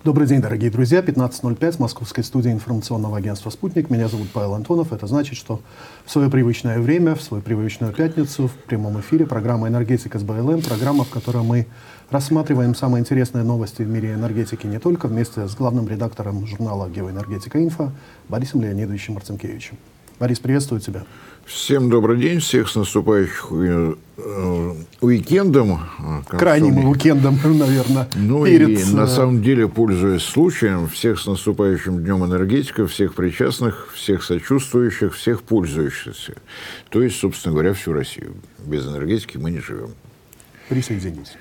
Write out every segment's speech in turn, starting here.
Добрый день, дорогие друзья. 15:05, московской студии информационного агентства «Спутник». Меня зовут Павел Антонов. Это значит, что в свое привычное время, в свою привычную пятницу, в прямом эфире программа «Энергетика» с БЛМ, программа, в которой мы рассматриваем самые интересные новости в мире энергетики не только, вместе с главным редактором журнала «Геоэнергетика Инфо» Борисом Леонидовичем Марцинкевичем. Борис, приветствую тебя. Всем добрый день, всех с наступающим уикендом. Крайним уикендом, наверное. Ну и на самом деле, пользуясь случаем, всех с наступающим Днем энергетика, всех причастных, всех сочувствующих, всех пользующихся. То есть, собственно говоря, всю Россию. Без энергетики мы не живем. Присоединись.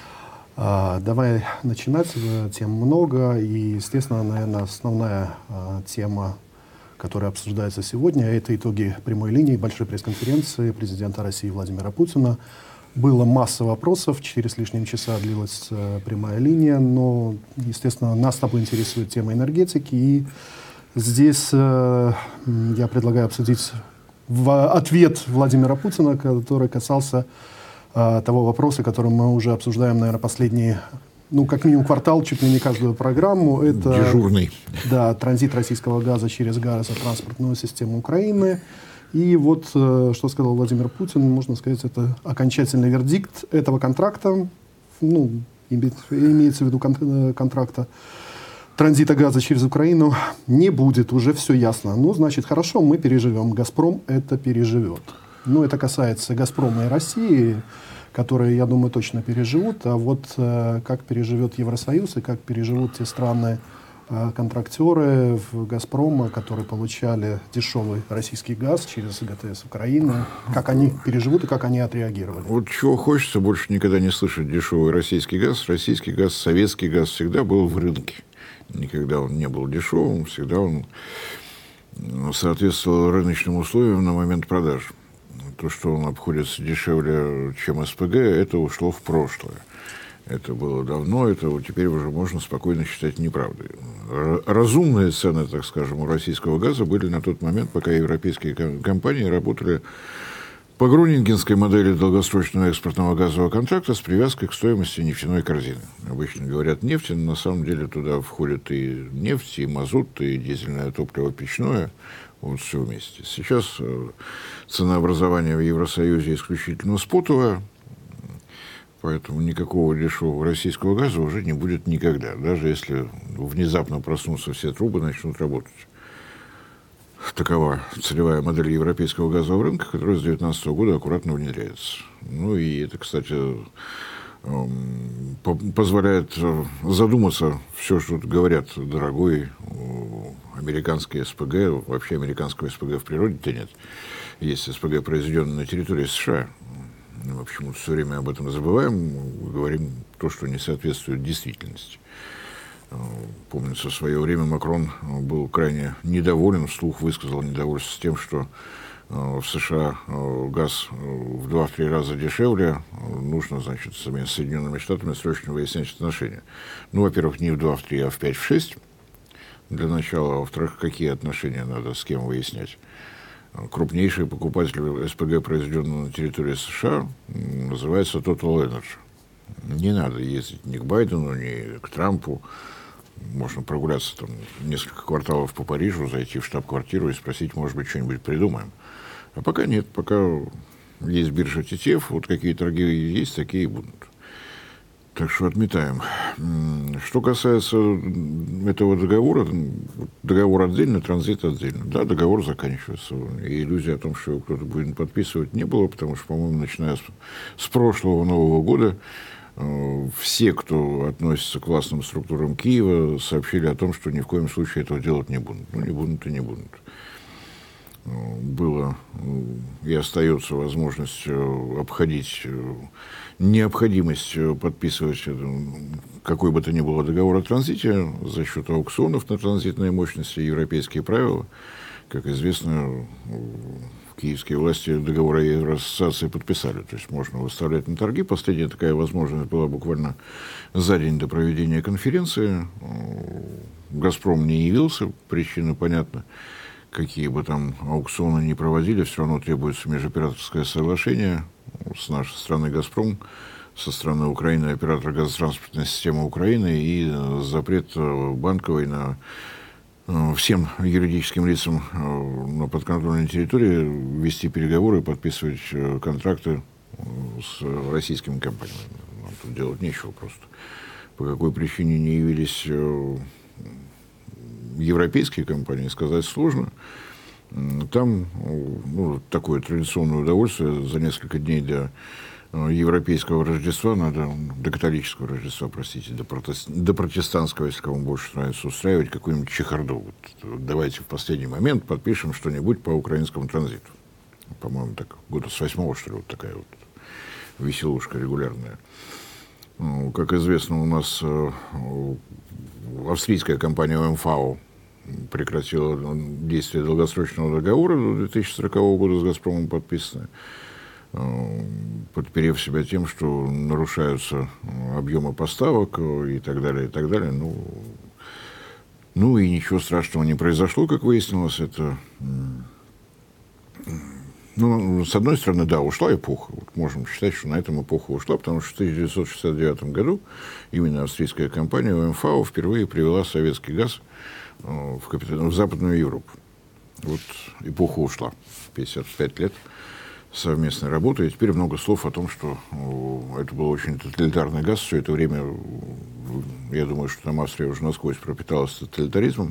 Давай начинать. Тем много. И, естественно, наверное, основная тема, которая обсуждается сегодня, это итоги прямой линии большой пресс-конференции президента России Владимира Путина. Было масса вопросов, 4 с лишним часа длилась прямая линия, но, естественно, нас с тобой интересует тема энергетики, и здесь я предлагаю обсудить ответ Владимира Путина, который касался того вопроса, который мы уже обсуждаем, наверное, последние, как минимум квартал, чуть ли не каждую программу. Это дежурный. Да, транзит российского газа через газотранспортную систему Украины. И вот, что сказал Владимир Путин, можно сказать, это окончательный вердикт этого контракта, имеется в виду контракта транзита газа через Украину, не будет, уже все ясно. Значит, хорошо, мы переживем. «Газпром» это переживет. Это касается «Газпрома» и России, которые, я думаю, точно переживут. А вот как переживет Евросоюз и как переживут те страны-контрактеры в «Газпрома», которые получали дешевый российский газ через ГТС Украины, как они переживут и как они отреагировали? Вот чего хочется больше никогда не слышать: дешевый российский газ, советский газ всегда был в рынке. Никогда он не был дешевым, всегда он соответствовал рыночным условиям на момент продажи. То, что он обходится дешевле, чем СПГ, это ушло в прошлое. Это было давно, это теперь уже можно спокойно считать неправдой. Разумные цены, так скажем, у российского газа были на тот момент, пока европейские компании работали по грунингенской модели долгосрочного экспортного газового контракта с привязкой к стоимости нефтяной корзины. Обычно говорят нефть, но на самом деле туда входит и нефть, и мазут, и дизельное топливо печное. Вот все вместе. Сейчас ценообразование в Евросоюзе исключительно спотовое, поэтому никакого дешевого российского газа уже не будет никогда, даже если внезапно проснутся все трубы, начнут работать. Такова целевая модель европейского газового рынка, которая с 2019 года аккуратно внедряется. И это, кстати, позволяет задуматься все, что тут говорят: дорогой американский СПГ, вообще американского СПГ в природе-то нет. Есть СПГ, произведенный на территории США. Мы почему-то все время об этом забываем, говорим то, что не соответствует действительности. Помнится, в свое время Макрон был крайне недоволен, вслух высказал недовольство с тем, что в США газ в 2-3 раза дешевле, нужно, значит, с Соединенными Штатами срочно выяснять отношения. Во-первых, не в 2-3, а в 5-6 для начала. А во-вторых, какие отношения надо с кем выяснять. Крупнейший покупатель СПГ, произведенного на территории США, называется Total Energy. Не надо ездить ни к Байдену, ни к Трампу. Можно прогуляться там несколько кварталов по Парижу, зайти в штаб-квартиру и спросить, может быть, что-нибудь придумаем. А пока нет, пока есть биржа TTF, вот какие торги есть, такие и будут. Так что отметаем. Что касается этого договора, договор отдельно, транзит отдельно. Да, договор заканчивается. И иллюзии о том, что его кто-то будет подписывать, не было, потому что, по-моему, начиная с прошлого Нового года, все, кто относится к властным структурам Киева, сообщили о том, что ни в коем случае этого делать не будут. Не будут и не будут. Была и остается возможность обходить необходимость подписывать какой бы то ни было договор о транзите за счет аукционов на транзитные мощности, европейские правила. Как известно, киевские власти договор о Евроассоциации подписали. То есть можно выставлять на торги. Последняя такая возможность была буквально за день до проведения конференции. «Газпром» не явился, причина понятна. Какие бы там аукционы ни проводили, все равно требуется межоператорское соглашение. С нашей стороны «Газпром» со стороны Украины, оператора газотранспортной системы Украины, и запрет банковой на всем юридическим лицам на подконтрольной территории вести переговоры, подписывать контракты с российскими компаниями. Нам тут делать нечего просто. По какой причине не явились европейские компании, сказать сложно. Там такое традиционное удовольствие за несколько дней до европейского Рождества, до католического Рождества, простите, до протестантского, если кому больше нравится, устраивать какую-нибудь чехарду. Вот, давайте в последний момент подпишем что-нибудь по украинскому транзиту. По-моему, так года с 8-го, что ли, вот такая вот веселушка регулярная. Как известно, у нас австрийская компания МФАО прекратила действие долгосрочного договора до 2040 года с «Газпромом» подписанное, подперев себя тем, что нарушаются объемы поставок и так далее, и так далее. Ну и ничего страшного не произошло, как выяснилось. Это, с одной стороны, да, ушла эпоха. Вот можем считать, что на этом эпоха ушла, потому что в 1969 году именно австрийская компания МФАО впервые привела советский газ в Западную Европу. Вот эпоха ушла. 55 лет совместной работы. И теперь много слов о том, что это был очень тоталитарный газ. Все это время, я думаю, что там Австрия уже насквозь пропиталась тоталитаризмом.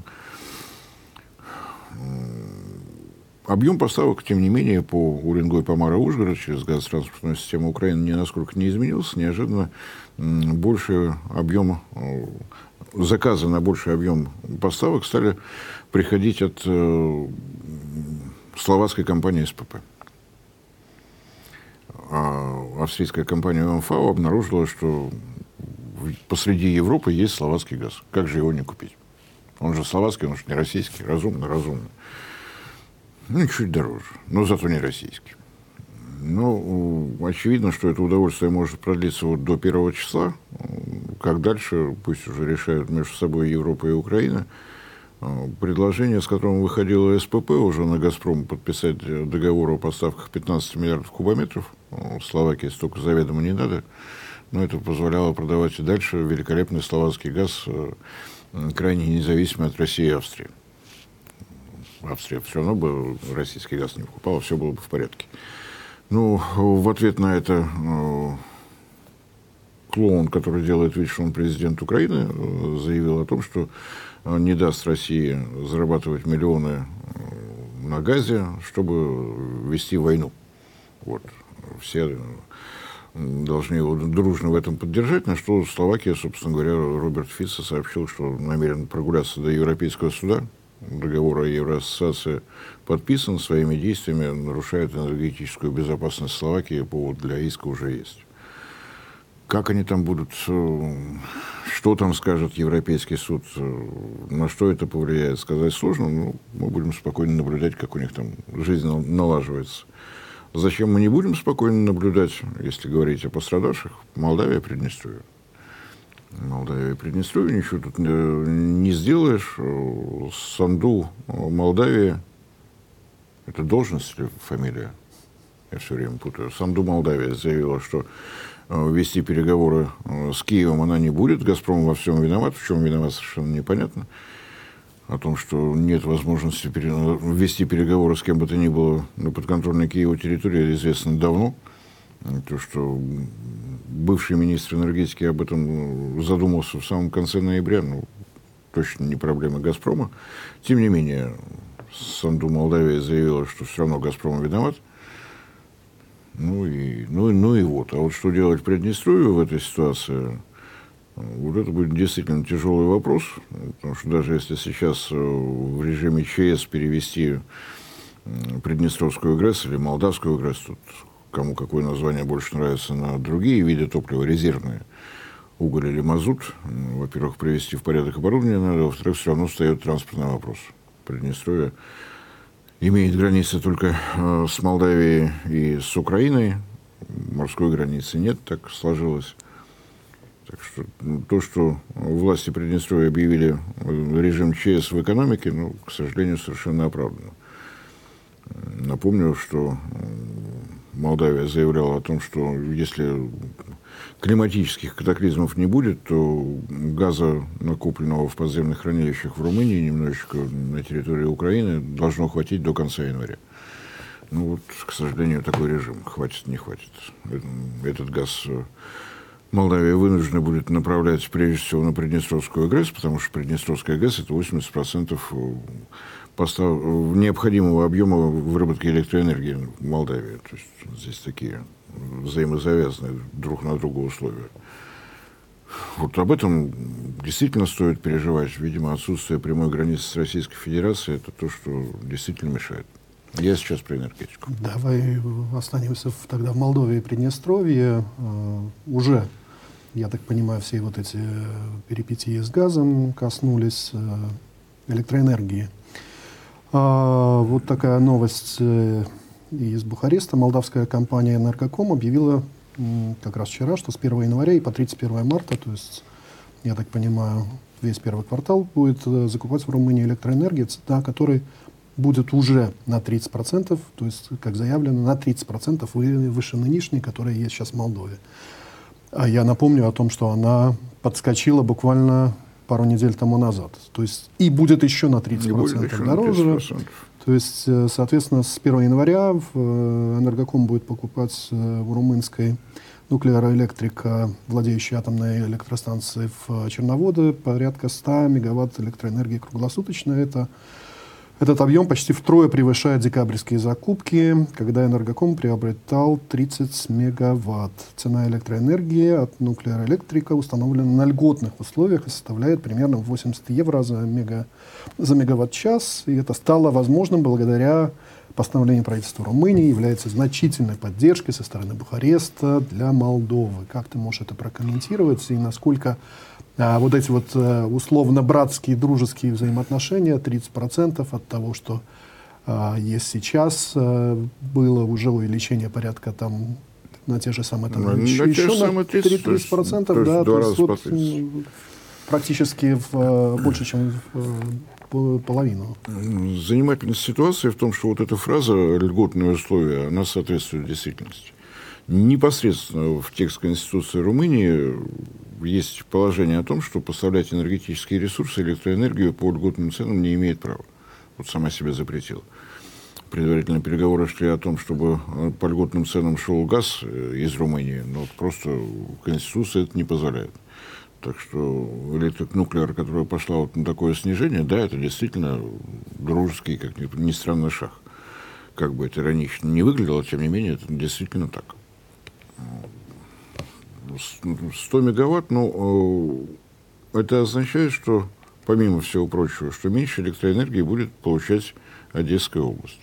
Объем поставок, тем не менее, по Уренгой, Помара, Ужгород через газотранспортную систему Украины насколько не изменился. Неожиданно больший объем заказы на больший объем поставок стали приходить от словацкой компании СПП. А австрийская компания МФАО обнаружила, что посреди Европы есть словацкий газ. Как же его не купить? Он же словацкий, он же не российский. Разумно. Чуть дороже, но зато не российский. Очевидно, что это удовольствие может продлиться вот до 1 числа. Как дальше, пусть уже решают между собой Европа и Украина. Предложение, с которым выходила СПП уже на «Газпром» подписать договор о поставках 15 миллиардов кубометров. Словакии столько заведомо не надо. Но это позволяло продавать и дальше великолепный словацкий газ, крайне независимый от России и Австрии. Австрия все равно бы российский газ не покупала, все было бы в порядке. В ответ на это клоун, который делает вид, что он президент Украины, заявил о том, что не даст России зарабатывать миллионы на газе, чтобы вести войну. Вот. Все должны его дружно в этом поддержать, на что Словакия, собственно говоря, Роберт Фицо сообщил, что намерен прогуляться до Европейского суда. Договор о Евроассоциации подписан, своими действиями нарушает энергетическую безопасность Словакии, повод для иска уже есть. Как они там будут, что там скажет Европейский суд, на что это повлияет, сказать сложно, но мы будем спокойно наблюдать, как у них там жизнь налаживается. Зачем мы не будем спокойно наблюдать, если говорить о пострадавших? Молдавия, Приднестровье. Ничего тут не сделаешь. Санду Молдавия, это должность или фамилия? Я все время путаю. Санду Молдавия заявила, что вести переговоры с Киевом она не будет. «Газпром» во всем виноват. В чем виноват, совершенно непонятно. О том, что нет возможности вести переговоры с кем бы то ни было на подконтрольной Киеву территории, известно давно. То, что бывший министр энергетики об этом задумался в самом конце ноября, точно не проблема «Газпрома». Тем не менее, Санду Молдавия заявила, что все равно «Газпром» виноват. И вот. А вот что делать Приднестровью в этой ситуации, вот это будет действительно тяжелый вопрос, потому что даже если сейчас в режиме ЧС перевести Приднестровскую ГРЭС или Молдавскую ГРЭС, тут кому какое название больше нравится, на другие виды топлива, резервные, уголь или мазут, во-первых, привести в порядок оборудование надо, во-вторых, все равно встает транспортный вопрос. Приднестровье имеет границы только с Молдавией и с Украиной, морской границы нет, так сложилось. Так что то, что власти Приднестровья объявили режим ЧС в экономике, к сожалению, совершенно оправданно. Напомню, что Молдавия заявляла о том, что если климатических катаклизмов не будет, то газа, накопленного в подземных хранилищах в Румынии, немножечко на территории Украины, должно хватить до конца января. Ну вот, к сожалению, такой режим. Хватит, не хватит. Этот газ Молдавия вынуждена будет направлять прежде всего на Приднестровскую ГЭС, потому что Приднестровская ГЭС – это 80% необходимого объема выработки электроэнергии в Молдавии. То есть здесь такие взаимозавязанные друг на друга условия. Вот об этом действительно стоит переживать. Видимо, отсутствие прямой границы с Российской Федерацией – это то, что действительно мешает. Я сейчас про энергетику. Давай останемся тогда в Молдове и Приднестровье. Уже, я так понимаю, все вот эти перипетии с газом коснулись электроэнергии. Вот такая новость из Бухареста. Молдавская компания «Энергоком» объявила как раз вчера, что с 1 января и по 31 марта, то есть, я так понимаю, весь первый квартал будет закупать в Румынии электроэнергию, цена которой будет уже на 30%, то есть, как заявлено, на 30% выше нынешней, которая есть сейчас в Молдове. А я напомню о том, что она подскочила буквально пару недель тому назад. То есть и будет еще на 30% дороже. На 30%. То есть, соответственно, с 1 января Энергоком будет покупать в румынской Nuclearelectrica, владеющей атомной электростанцией в Черноводе, порядка 100 мегаватт электроэнергии круглосуточно. Этот объем почти втрое превышает декабрьские закупки, когда Энергоком приобретал 30 мегаватт. Цена электроэнергии от Nuclearelectrica установлена на льготных условиях и составляет примерно 80 евро за мегаватт-час. И это стало возможным благодаря постановлению правительства Румынии, является значительной поддержкой со стороны Бухареста для Молдовы. Как ты можешь это прокомментировать и насколько вот эти вот условно-братские, дружеские взаимоотношения, 30% от того, что есть сейчас, было уже увеличение порядка там на те же самые там, еще на 30%, да, то есть вот, практически больше, чем в половину. Занимательность ситуации в том, что вот эта фраза «льготные условия», она соответствует действительности. Непосредственно в текст Конституции Румынии есть положение о том, что поставлять энергетические ресурсы, электроэнергию по льготным ценам не имеет права. Вот сама себя запретила. Предварительные переговоры шли о том, чтобы по льготным ценам шел газ из Румынии, но просто Конституция это не позволяет. Так что Electric Nuclear, которая пошла вот на такое снижение, да, это действительно дружеский, как ни странно, шаг. Как бы это иронично не выглядело, тем не менее, это действительно так. 100 мегаватт, ну, это означает, что, помимо всего прочего, что меньше электроэнергии будет получать Одесская область.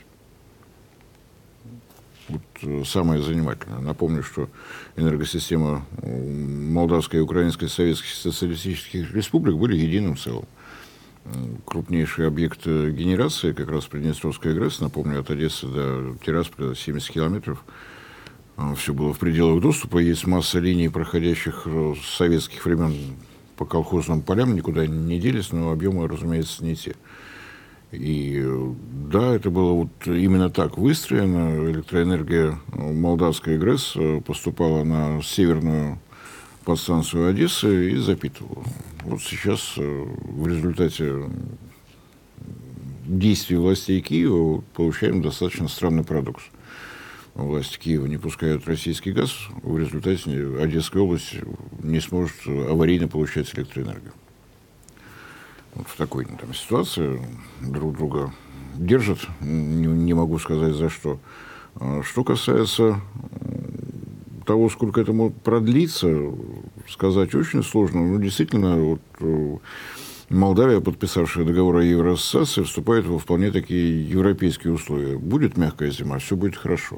Вот самое занимательное. Напомню, что энергосистема Молдавской и Украинской Советских Социалистических Республик были единым целым. Крупнейший объект генерации, как раз Приднестровская ГРЭС, напомню, от Одессы до Тирасполя 70 километров, все было в пределах доступа. Есть масса линий, проходящих с советских времен по колхозным полям, никуда не делись, но объемы, разумеется, не те. И да, это было вот именно так выстроено. Электроэнергия Молдавской ГРЭС поступала на северную подстанцию Одессы и запитывала. Вот сейчас в результате действий властей Киева получаем достаточно странный парадокс. Власти Киева не пускают российский газ, в результате Одесская область не сможет аварийно получать электроэнергию. Вот в такой там ситуации друг друга держат, не могу сказать за что. Что касается того, сколько это может продлиться, сказать очень сложно. Но действительно, вот, Молдавия, подписавшая договор о Евроассоциации, вступает во вполне такие европейские условия. Будет мягкая зима, все будет хорошо.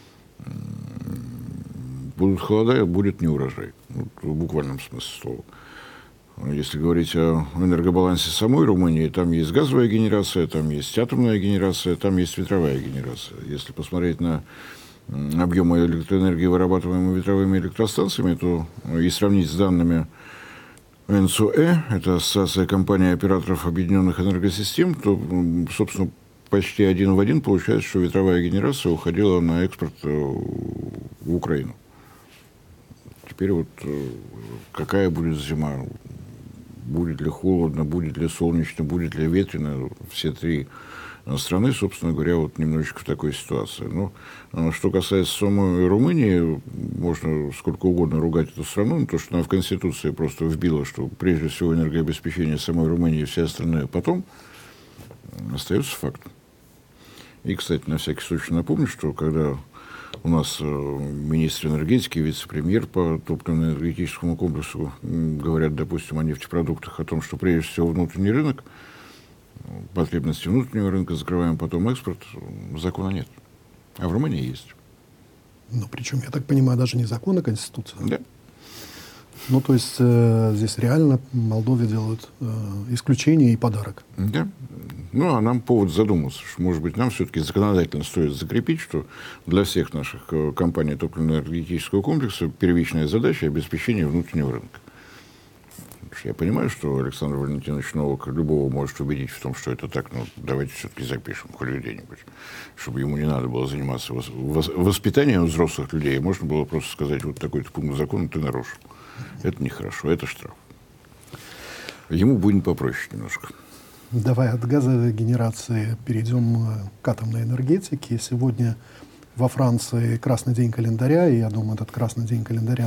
Будут холода, будет неурожай. Вот, в буквальном смысле слова. Если говорить о энергобалансе самой Румынии, там есть газовая генерация, там есть атомная генерация, там есть ветровая генерация. Если посмотреть на объемы электроэнергии, вырабатываемые ветровыми электростанциями, то и сравнить с данными НСОЭ, это Ассоциация компаний операторов объединенных энергосистем, то, собственно, почти один в один получается, что ветровая генерация уходила на экспорт в Украину. Теперь вот какая будет зима? Будет ли холодно, будет ли солнечно, будет ли ветрено? Все три страны, собственно говоря, вот немножечко в такой ситуации. Но что касается самой Румынии, можно сколько угодно ругать эту страну, но то, что она в Конституции просто вбила, что прежде всего энергообеспечение самой Румынии и все остальное потом, остается фактом. И, кстати, на всякий случай напомню, что когда у нас министр энергетики, вице-премьер по топливно-энергетическому комплексу говорят, допустим, о нефтепродуктах, о том, что прежде всего внутренний рынок, потребности внутреннего рынка закрываем, потом экспорт, закона нет. А в Румынии есть. Ну, причем, я так понимаю, даже не закон, а Конституция. Да. Ну, то есть здесь реально Молдове делают исключение и подарок. Да. Ну, а нам повод задуматься, что, может быть, нам все-таки законодательно стоит закрепить, что для всех наших компаний топливно-энергетического комплекса первичная задача – обеспечение внутреннего рынка. Потому что я понимаю, что Александр Валентинович Новак любого может убедить в том, что это так, но давайте все-таки запишем хоть где-нибудь, чтобы ему не надо было заниматься воспитанием взрослых людей, можно было просто сказать, вот такой-то пункт закона ты нарушил. Это нехорошо, это штраф. Ему будет попроще немножко. Давай от газовой генерации перейдем к атомной энергетике. Сегодня во Франции красный день календаря, и я думаю, этот красный день календаря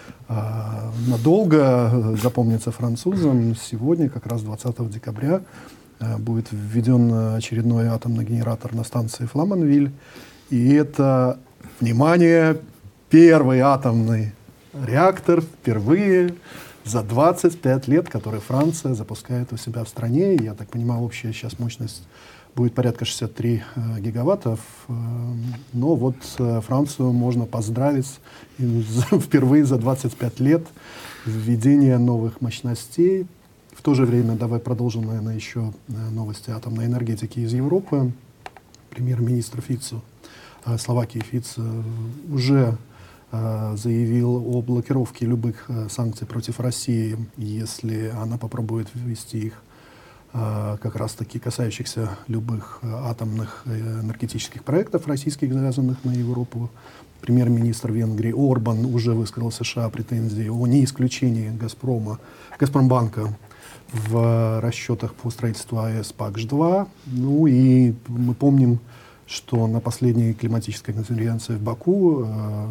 надолго запомнится французам. Сегодня, как раз 20 декабря, будет введен очередной атомный генератор на станции Фламанвиль. И это, внимание, первый атомный реактор впервые за 25 лет, который Франция запускает у себя в стране. Я так понимаю, общая сейчас мощность будет порядка 63 гигаваттов. Но вот Францию можно поздравить впервые за 25 лет введения новых мощностей. В то же время давай продолжим, наверное, еще новости атомной энергетики из Европы. Премьер-министр Фицо, Словакии Фицо, уже заявил о блокировке любых санкций против России, если она попробует ввести их, как раз-таки касающихся любых атомных энергетических проектов российских, завязанных на Европу. Премьер-министр Венгрии Орбан уже высказал США претензии о неисключении Газпромбанка в расчетах по строительству АЭС ПАКШ-2. Ну и мы помним, что на последней климатической конференции в Баку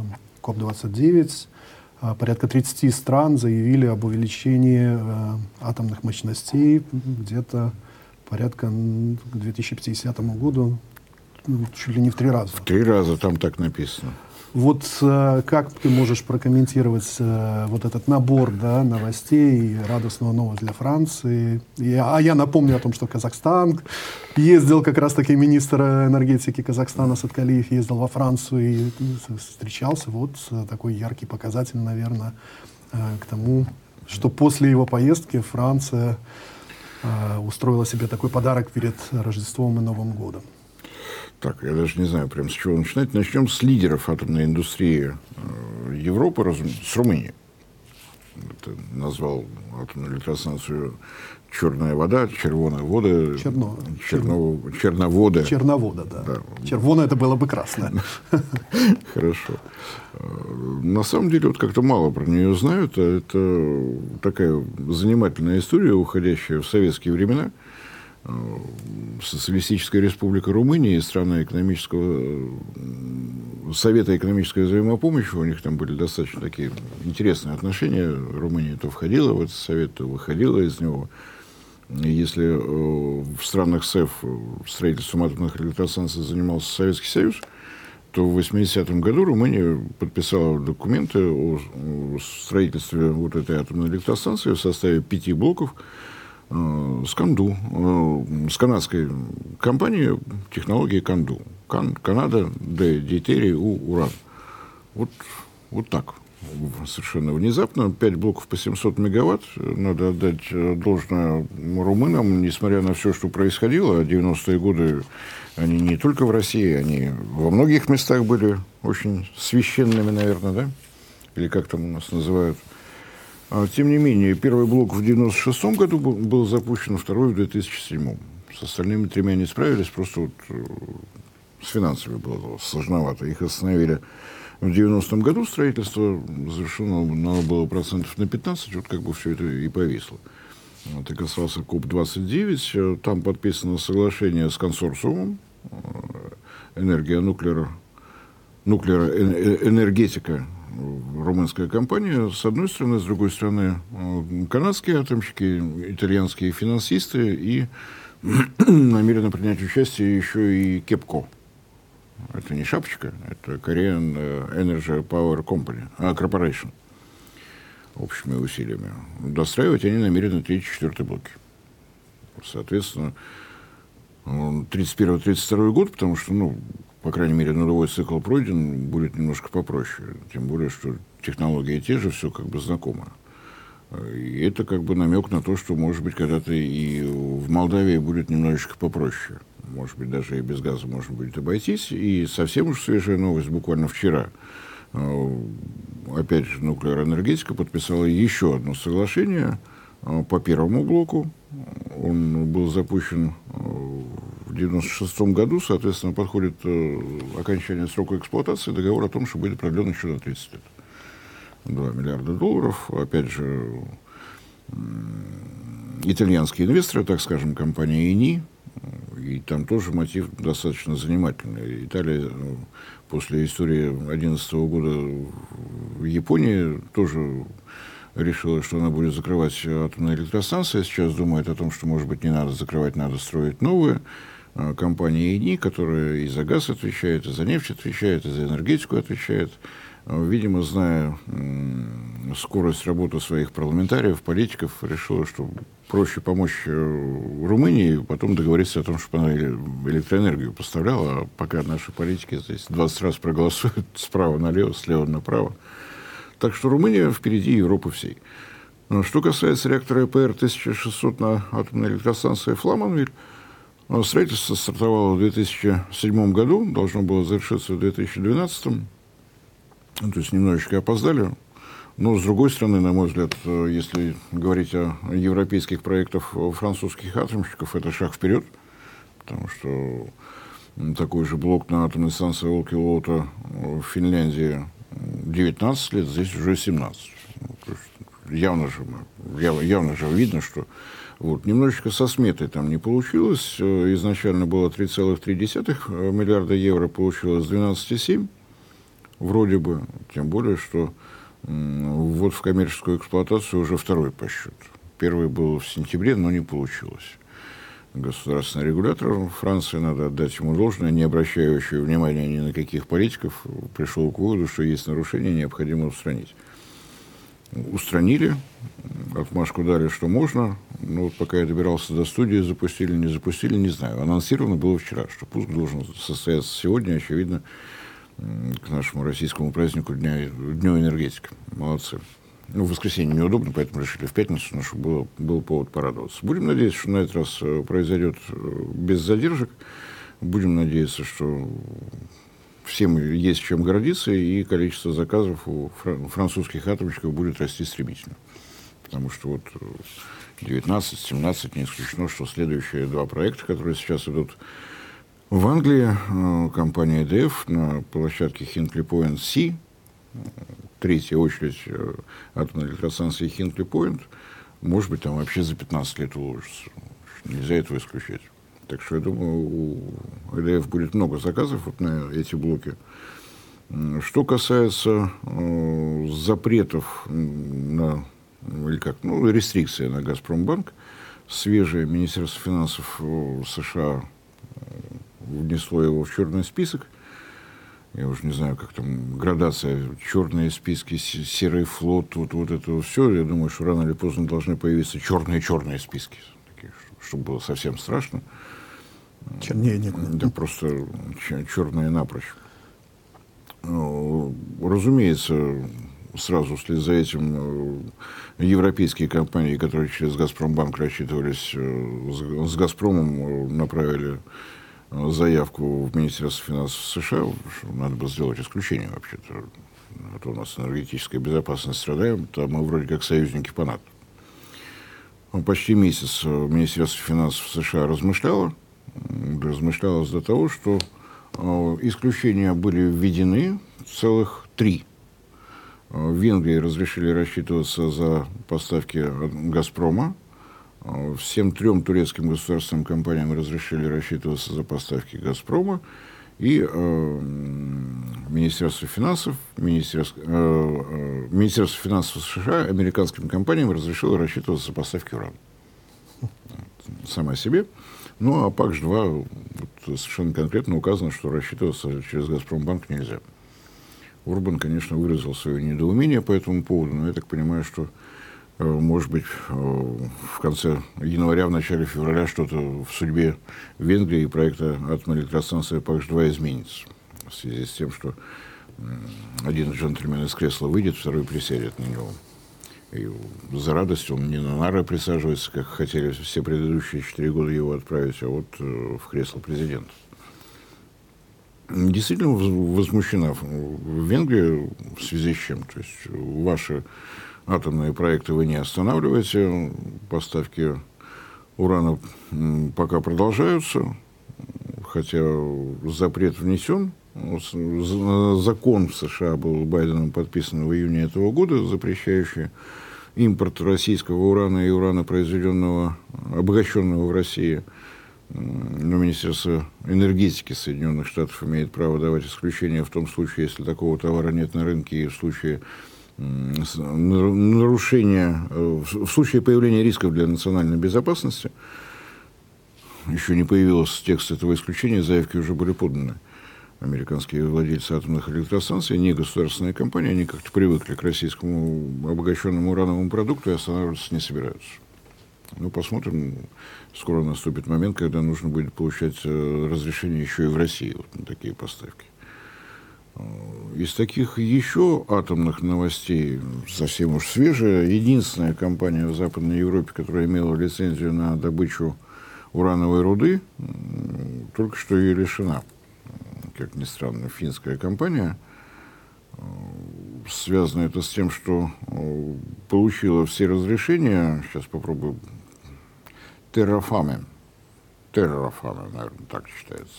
КОП-29 порядка 30 стран заявили об увеличении атомных мощностей где-то порядка к 2050 году чуть ли не в 3 раза. В 3 раза там так написано. Вот как ты можешь прокомментировать вот этот набор, да, новостей, радостного нового для Франции? Я напомню о том, что Казахстан ездил, как раз-таки министр энергетики Казахстана Саткалиев ездил во Францию и встречался. Вот такой яркий показатель, наверное, к тому, что после его поездки Франция устроила себе такой подарок перед Рождеством и Новым годом. Так, я даже не знаю, прям с чего начинать. Начнем с лидеров атомной индустрии Европы, с Румынии. Это назвал атомную электростанцию «Черная вода», «Червоная вода». Черновода. Черновода, да. Червоная — это было бы красное. Хорошо. На самом деле, вот как-то мало про нее знают. Это такая занимательная история, уходящая в советские времена. Социалистическая республика Румыния и страны Совета экономической взаимопомощи, у них там были достаточно такие интересные отношения. Румыния то входила в этот совет, то выходила из него. И если в странах СЭФ строительством атомных электростанций занимался Советский Союз, то в 80-м году Румыния подписала документы о строительстве вот этой атомной электростанции в составе 5 блоков с Канду, с канадской компанией технологии Канду. Канада, дейтерий, уран. Вот так. Совершенно внезапно. 5 блоков по 700 мегаватт. Надо отдать должное румынам, несмотря на все, что происходило. 90-е годы они не только в России, они во многих местах были очень священными, наверное, да? Или как там у нас называют. Тем не менее, первый блок в 1996 году был запущен, второй в 2007. С остальными тремя не справились, просто вот с финансами было сложновато. Их остановили в 90-м году, строительство завершено было процентов на 15, вот как бы все это и повисло. Вот, и касался КОП-29, там подписано соглашение с консорциумом энергетика, румынская компания, с одной стороны, с другой стороны, канадские атомщики, итальянские финансисты, и намерены принять участие еще и КЕПКО. Это не шапочка, это Korean Energy Power Company, Corporation. Общими усилиями. Достраивать они намерены 3-4 блоки. Соответственно, 31-32 год, потому что, ну, по крайней мере, нулевой цикл пройден, будет немножко попроще. Тем более, что технологии те же, все как бы знакомо. И это как бы намек на то, что, может быть, когда-то и в Молдавии будет немножечко попроще. Может быть, даже и без газа можно будет обойтись. И совсем уж свежая новость буквально вчера. Опять же, Нуклеароэнергетика подписала еще одно соглашение по первому блоку. Он был запущен в 1996 году, соответственно, подходит окончание срока эксплуатации, договор о том, что будет продлен еще на 30 лет. $2 миллиарда. Опять же, итальянские инвесторы, так скажем, компания ИНИ, и там тоже мотив достаточно занимательный. Италия после истории 2011 года в Японии тоже решила, что она будет закрывать атомные электростанции. Сейчас думает о том, что, может быть, не надо закрывать, надо строить новые. Компания ИНИ, которая и за газ отвечает, и за нефть отвечает, и за энергетику отвечает, видимо, зная скорость работы своих парламентариев, политиков, решила, что проще помочь Румынии, потом договориться о том, чтобы она электроэнергию поставляла, а пока наши политики здесь 20 раз проголосуют справа налево, слева направо. Так что Румыния впереди Европы всей. Что касается реактора ЭПР-1600 на атомной электростанции Фламанвиль, строительство стартовало в 2007 году, должно было завершиться в 2012. То есть немножечко опоздали. Но, с другой стороны, на мой взгляд, если говорить о европейских проектах французских атомщиков, это шаг вперед, потому что такой же блок на атомной станции Олкилуота в Финляндии 19 лет, здесь уже 17. Явно же видно, что вот, немножечко со сметой там не получилось. Изначально было 3,3 миллиарда евро, получилось 12,7. Вроде бы, тем более, что ввод в коммерческую эксплуатацию уже второй по счету. Первый был в сентябре, но не получилось. Государственный регулятор Франции, надо отдать ему должное, не обращающий внимания ни на каких политиков, пришел к выводу, что есть нарушения, необходимо устранить. Устранили, отмашку дали, что можно, но вот пока я добирался до студии, запустили, не знаю. Анонсировано было вчера, что пуск должен состояться сегодня, очевидно, к нашему российскому празднику Дню энергетики. Молодцы. Ну, в воскресенье неудобно, поэтому решили в пятницу, но был повод порадоваться. Будем надеяться, что на этот раз произойдет без задержек. Будем надеяться, что всем есть чем гордиться, и количество заказов у французских атомщиков будет расти стремительно. Потому что вот 19-17 не исключено, что следующие два проекта, которые сейчас идут в Англии, компания EDF на площадке Hinkley Point C, третья очередь атомной электростанции Hinkley Point, может быть, там вообще за 15 лет уложится. Нельзя этого исключать. Так что, я думаю, у EDF будет много заказов вот на эти блоки. Что касается запретов на, или как, ну, рестрикции на Газпромбанк, свежее Министерство финансов США внесло его в черный список. Я уже не знаю, как там градация, черные списки, серый флот, вот это все. Я думаю, что рано или поздно должны появиться черные списки, такие, чтобы было совсем страшно. Чернее некуда. Да, просто черные напрочь. Разумеется, сразу вслед за этим европейские компании, которые через Газпромбанк рассчитывались с Газпромом, направили заявку в Министерство финансов США, что надо было сделать исключение вообще-то. А то у нас энергетическая безопасность страдаем, то мы вроде как союзники по НАТО. почти месяц Министерство финансов США размышлялось до того, что исключения были введены, целых 3. В Венгрии разрешили рассчитываться за поставки от «Газпрома». Всем 3 турецким государственным компаниям разрешили рассчитываться за поставки «Газпрома». И Министерство финансов США американским компаниям разрешило рассчитываться за поставки урана. Сама себе. Ну, а ПАКШ-2 совершенно конкретно указано, что рассчитываться через «Газпромбанк» нельзя. Урбан, конечно, выразил свое недоумение по этому поводу, но я так понимаю, что, может быть, в конце января, в начале февраля что-то в судьбе Венгрии и проекта атомной электростанции ПАКШ-2 изменится. В связи с тем, что один джентльмен из кресла выйдет, второй присядет на него. И за радость он не на нары присаживается, как хотели все предыдущие 4 года его отправить, а вот в кресло президента. Действительно возмущена в Венгрии в связи с чем? То есть ваши атомные проекты вы не останавливаете, поставки урана пока продолжаются, хотя запрет внесен. Закон в США был Байденом подписан в июне этого года, запрещающий импорт российского урана и урана, произведенного, обогащенного в России. Но Министерство энергетики Соединенных Штатов имеет право давать исключения в том случае, если такого товара нет на рынке, и в случае нарушения, в случае появления рисков для национальной безопасности. Еще не появился текст этого исключения, заявки уже были поданы. Американские владельцы атомных электростанций, не государственные компании, они как-то привыкли к российскому обогащенному урановому продукту и останавливаться не собираются. Ну, посмотрим. Скоро наступит момент, когда нужно будет получать разрешение еще и в России вот на такие поставки. Из таких еще атомных новостей, совсем уж свежая, единственная компания в Западной Европе, которая имела лицензию на добычу урановой руды, только что ее лишена. Как ни странно, финская компания. Связано это с тем, что получила все разрешения, сейчас попробую, Terrafame, наверное, так читается.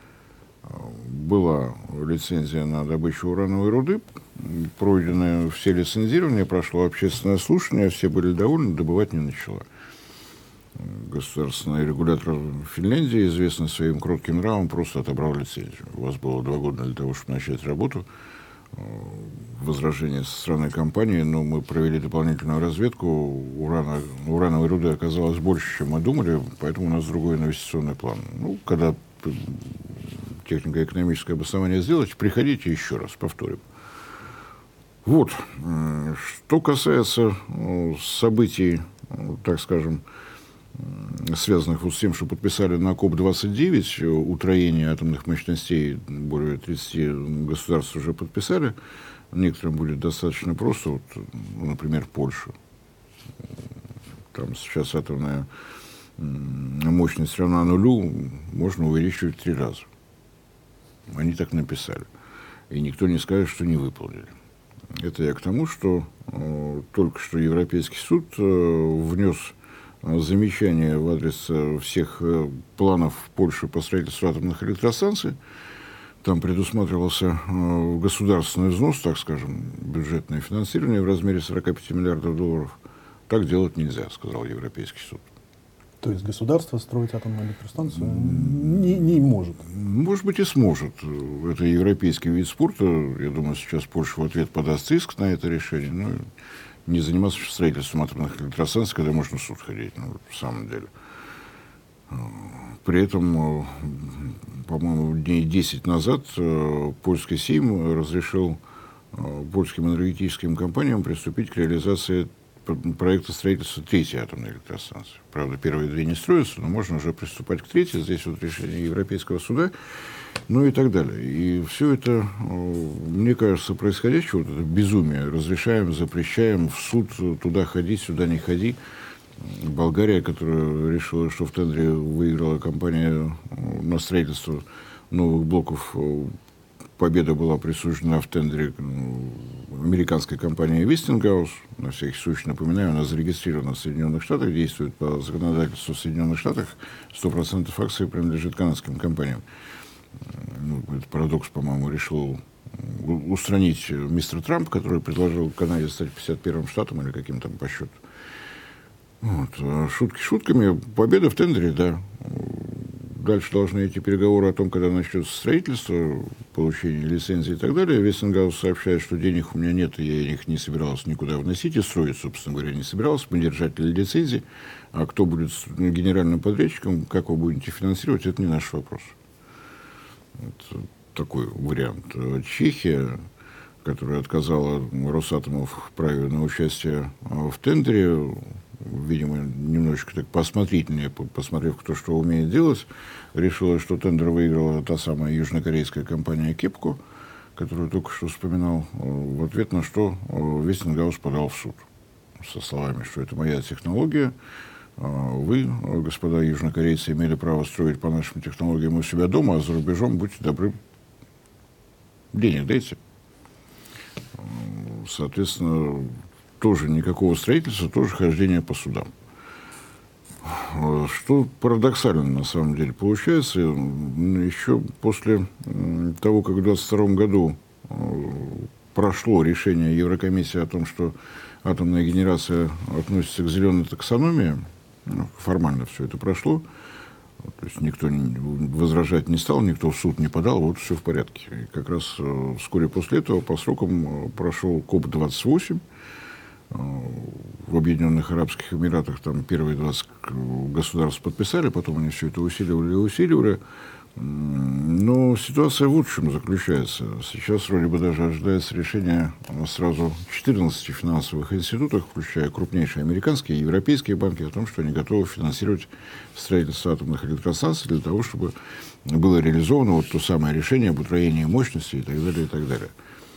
Была лицензия на добычу урановой руды, пройдены все лицензирования, прошло общественное слушание, все были довольны, добывать не начала. Государственный регулятор Финляндии, известный своим кротким нравом, просто отобрал лицензию. У вас было 2 года для того, чтобы начать работу. Возражения со стороны компании, но мы провели дополнительную разведку. Урановой руды оказалось больше, чем мы думали, поэтому у нас другой инвестиционный план. Ну, когда технико-экономическое обоснование сделать, приходите еще раз, повторим. Вот. Что касается событий, так скажем, связанных вот с тем, что подписали на КОП-29, утроение атомных мощностей, более 30 государств уже подписали. Некоторым будет достаточно просто, вот, например, Польша. Там сейчас атомная мощность равна 0, можно увеличивать 3 раза. Они так написали. И никто не скажет, что не выполнили. Это я к тому, что только что Европейский суд внес замечание в адрес всех планов Польши по строительству атомных электростанций. Там предусматривался государственный взнос, так скажем, бюджетное финансирование в размере 45 миллиардов долларов. Так делать нельзя, сказал Европейский суд. То есть государство строить атомную электростанцию не может? Может быть, и сможет. Это европейский вид спорта. Я думаю, сейчас Польша в ответ подаст иск на это решение. Но не заниматься строительством атомных электростанций, когда можно в суд ходить, ну, в самом деле. При этом, по-моему, дней 10 назад польский Сейм разрешил польским энергетическим компаниям приступить к реализации проекта строительства 3-й атомной электростанции. Правда, первые 2 не строятся, но можно уже приступать к 3-й. Здесь вот решение Европейского суда, ну и так далее. И все это, мне кажется, происходящее, вот это безумие. Разрешаем, запрещаем, в суд туда ходи, сюда не ходи. Болгария, которая решила, что в тендере выиграла компания на строительство новых блоков, победа была присуждена в тендере американская компания Westinghouse, на всякий случай напоминаю, она зарегистрирована в Соединенных Штатах, действует по законодательству в Соединенных Штатах, 100% акций принадлежит канадским компаниям. Этот парадокс, по-моему, решил устранить мистер Трамп, который предложил Канаде стать 51-м штатом или каким там по счету. Вот. Шутки шутками. Победа в тендере, да. Дальше должны идти переговоры о том, когда начнется строительство, получение лицензии и так далее. Westinghouse сообщает, что денег у меня нет, и я их не собирался никуда вносить, и строить, собственно говоря, не собирался. Мы держатели лицензии. А кто будет генеральным подрядчиком, как вы будете финансировать, это не наш вопрос. Это такой вариант. Чехия, которая отказала Росатому в праве на участие в тендере, видимо, немножечко так поосмотрительнее, посмотрев, кто что умеет делать, решила, что тендер выиграла та самая южнокорейская компания Кепко, которую только что вспоминал, в ответ на что Westinghouse подал в суд со словами, что это моя технология, вы, господа южнокорейцы, имели право строить по нашим технологиям у себя дома, а за рубежом, будьте добры, денег дайте. Соответственно, тоже никакого строительства, тоже хождение по судам. Что парадоксально на самом деле получается, еще после того, как в 2022 году прошло решение Еврокомиссии о том, что атомная генерация относится к зеленой таксономии, формально все это прошло, то есть никто возражать не стал, никто в суд не подал, вот все в порядке. И как раз вскоре после этого по срокам прошел КОП-28, в Объединенных Арабских Эмиратах там первые 20 государств подписали, потом они все это усиливали и усиливали. Но ситуация в лучшем заключается. Сейчас вроде бы даже ожидается решение сразу 14 финансовых институтов, включая крупнейшие американские и европейские банки, о том, что они готовы финансировать строительство атомных электростанций для того, чтобы было реализовано вот то самое решение об утроении мощности и так далее, и так далее.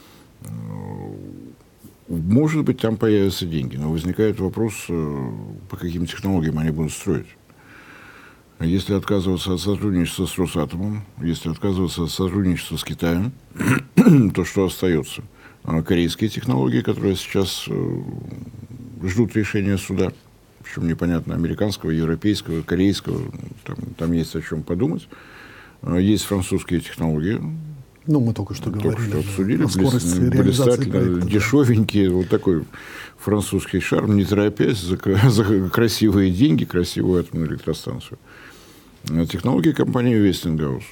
Может быть, там появятся деньги, но возникает вопрос, по каким технологиям они будут строить. Если отказываться от сотрудничества с Росатомом, если отказываться от сотрудничества с Китаем, то что остается? Корейские технологии, которые сейчас ждут решения суда, причем непонятно, американского, европейского, корейского, там есть о чем подумать. Есть французские технологии. Ну, мы только что говорили. Только что обсудили. Блистательно, дешевенькие, вот такой французский шарм, не торопясь, за красивые деньги, красивую атомную электростанцию. Технологии компании Westinghouse.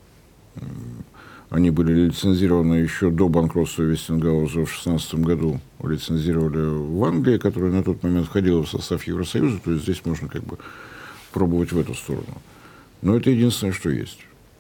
Они были лицензированы еще до банкротства Westinghouse в 2016 году. Лицензировали в Англии, которая на тот момент входила в состав Евросоюза. То есть здесь можно как бы пробовать в эту сторону. Но это единственное, что есть.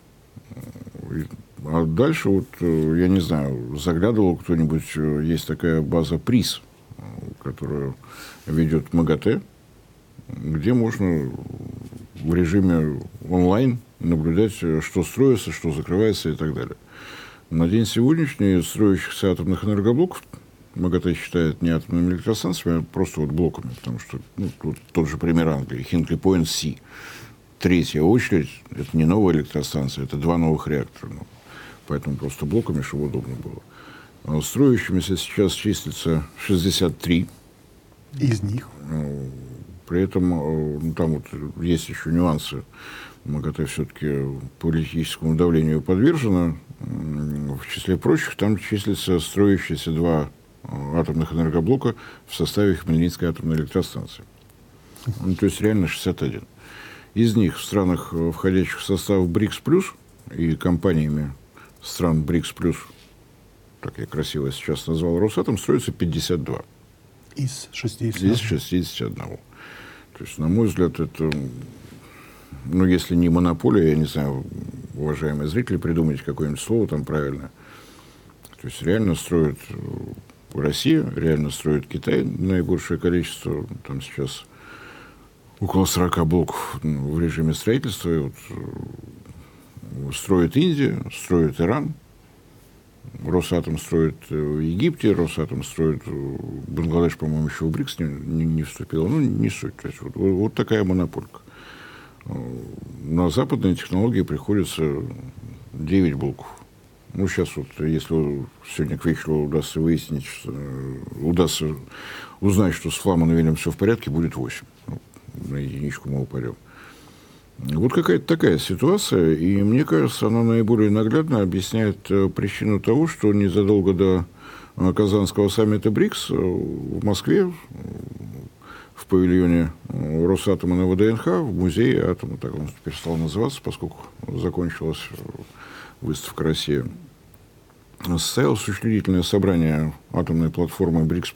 А дальше, вот, я не знаю, заглядывал кто-нибудь, есть такая база ПРИС, которую ведет МАГАТЭ, где можно в режиме онлайн наблюдать, что строится, что закрывается и так далее. На день сегодняшний строящихся атомных энергоблоков МАГАТЭ считает не атомными электростанциями, а просто вот блоками, потому что вот тот же пример Англии, Хинкли Пойнт Си. Третья очередь, это не новая электростанция, это 2 новых реактора. Поэтому просто блоками, чтобы удобно было. Строящимися сейчас числится 63. Из них? При этом там вот есть еще нюансы. МАГАТЭ все-таки политическому давлению подвержено. В числе прочих там числятся строящиеся 2 атомных энергоблока в составе Хмельницкой атомной электростанции. То есть реально 61. Из них в странах, входящих в состав БРИКС+, и компаниями стран БРИКС+, так я красиво сейчас назвал Росатом, строится 52. Из 61. Из 61. То есть, на мой взгляд, это, ну, если не монополия, я не знаю, уважаемые зрители, придумайте какое-нибудь слово там правильное. То есть, реально строит Россия, реально строит Китай наибольшее количество, там сейчас около 40 блоков в режиме строительства. И вот, строит Индия, строит Иран, Росатом строит в Египте, Росатом строит Бангладеш, по-моему, еще в БРИКС не вступил. Ну, не суть. То есть, вот такая монополька. На западные технологии приходится 9 блоков. Ну, сейчас вот, если сегодня к вечеру удастся выяснить, удастся узнать, что с Фламановым все в порядке, будет 8. На единичку мы упадем. Вот какая-то такая ситуация, и мне кажется, она наиболее наглядно объясняет причину того, что незадолго до Казанского саммита БРИКС в Москве, в павильоне Росатома на ВДНХ, в музее атома, так он теперь стал называться, поскольку закончилась выставка «Россия», состоялось учредительное собрание атомной платформы БРИКС+.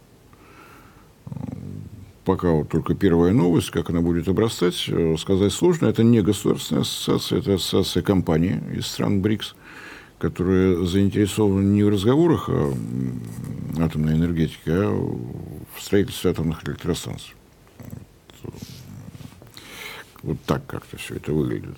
Пока вот только первая новость, как она будет обрастать, сказать сложно. Это не государственная ассоциация, это ассоциация компаний из стран БРИКС, которые заинтересованы не в разговорах о атомной энергетике, а в строительстве атомных электростанций. Вот так как-то все это выглядит.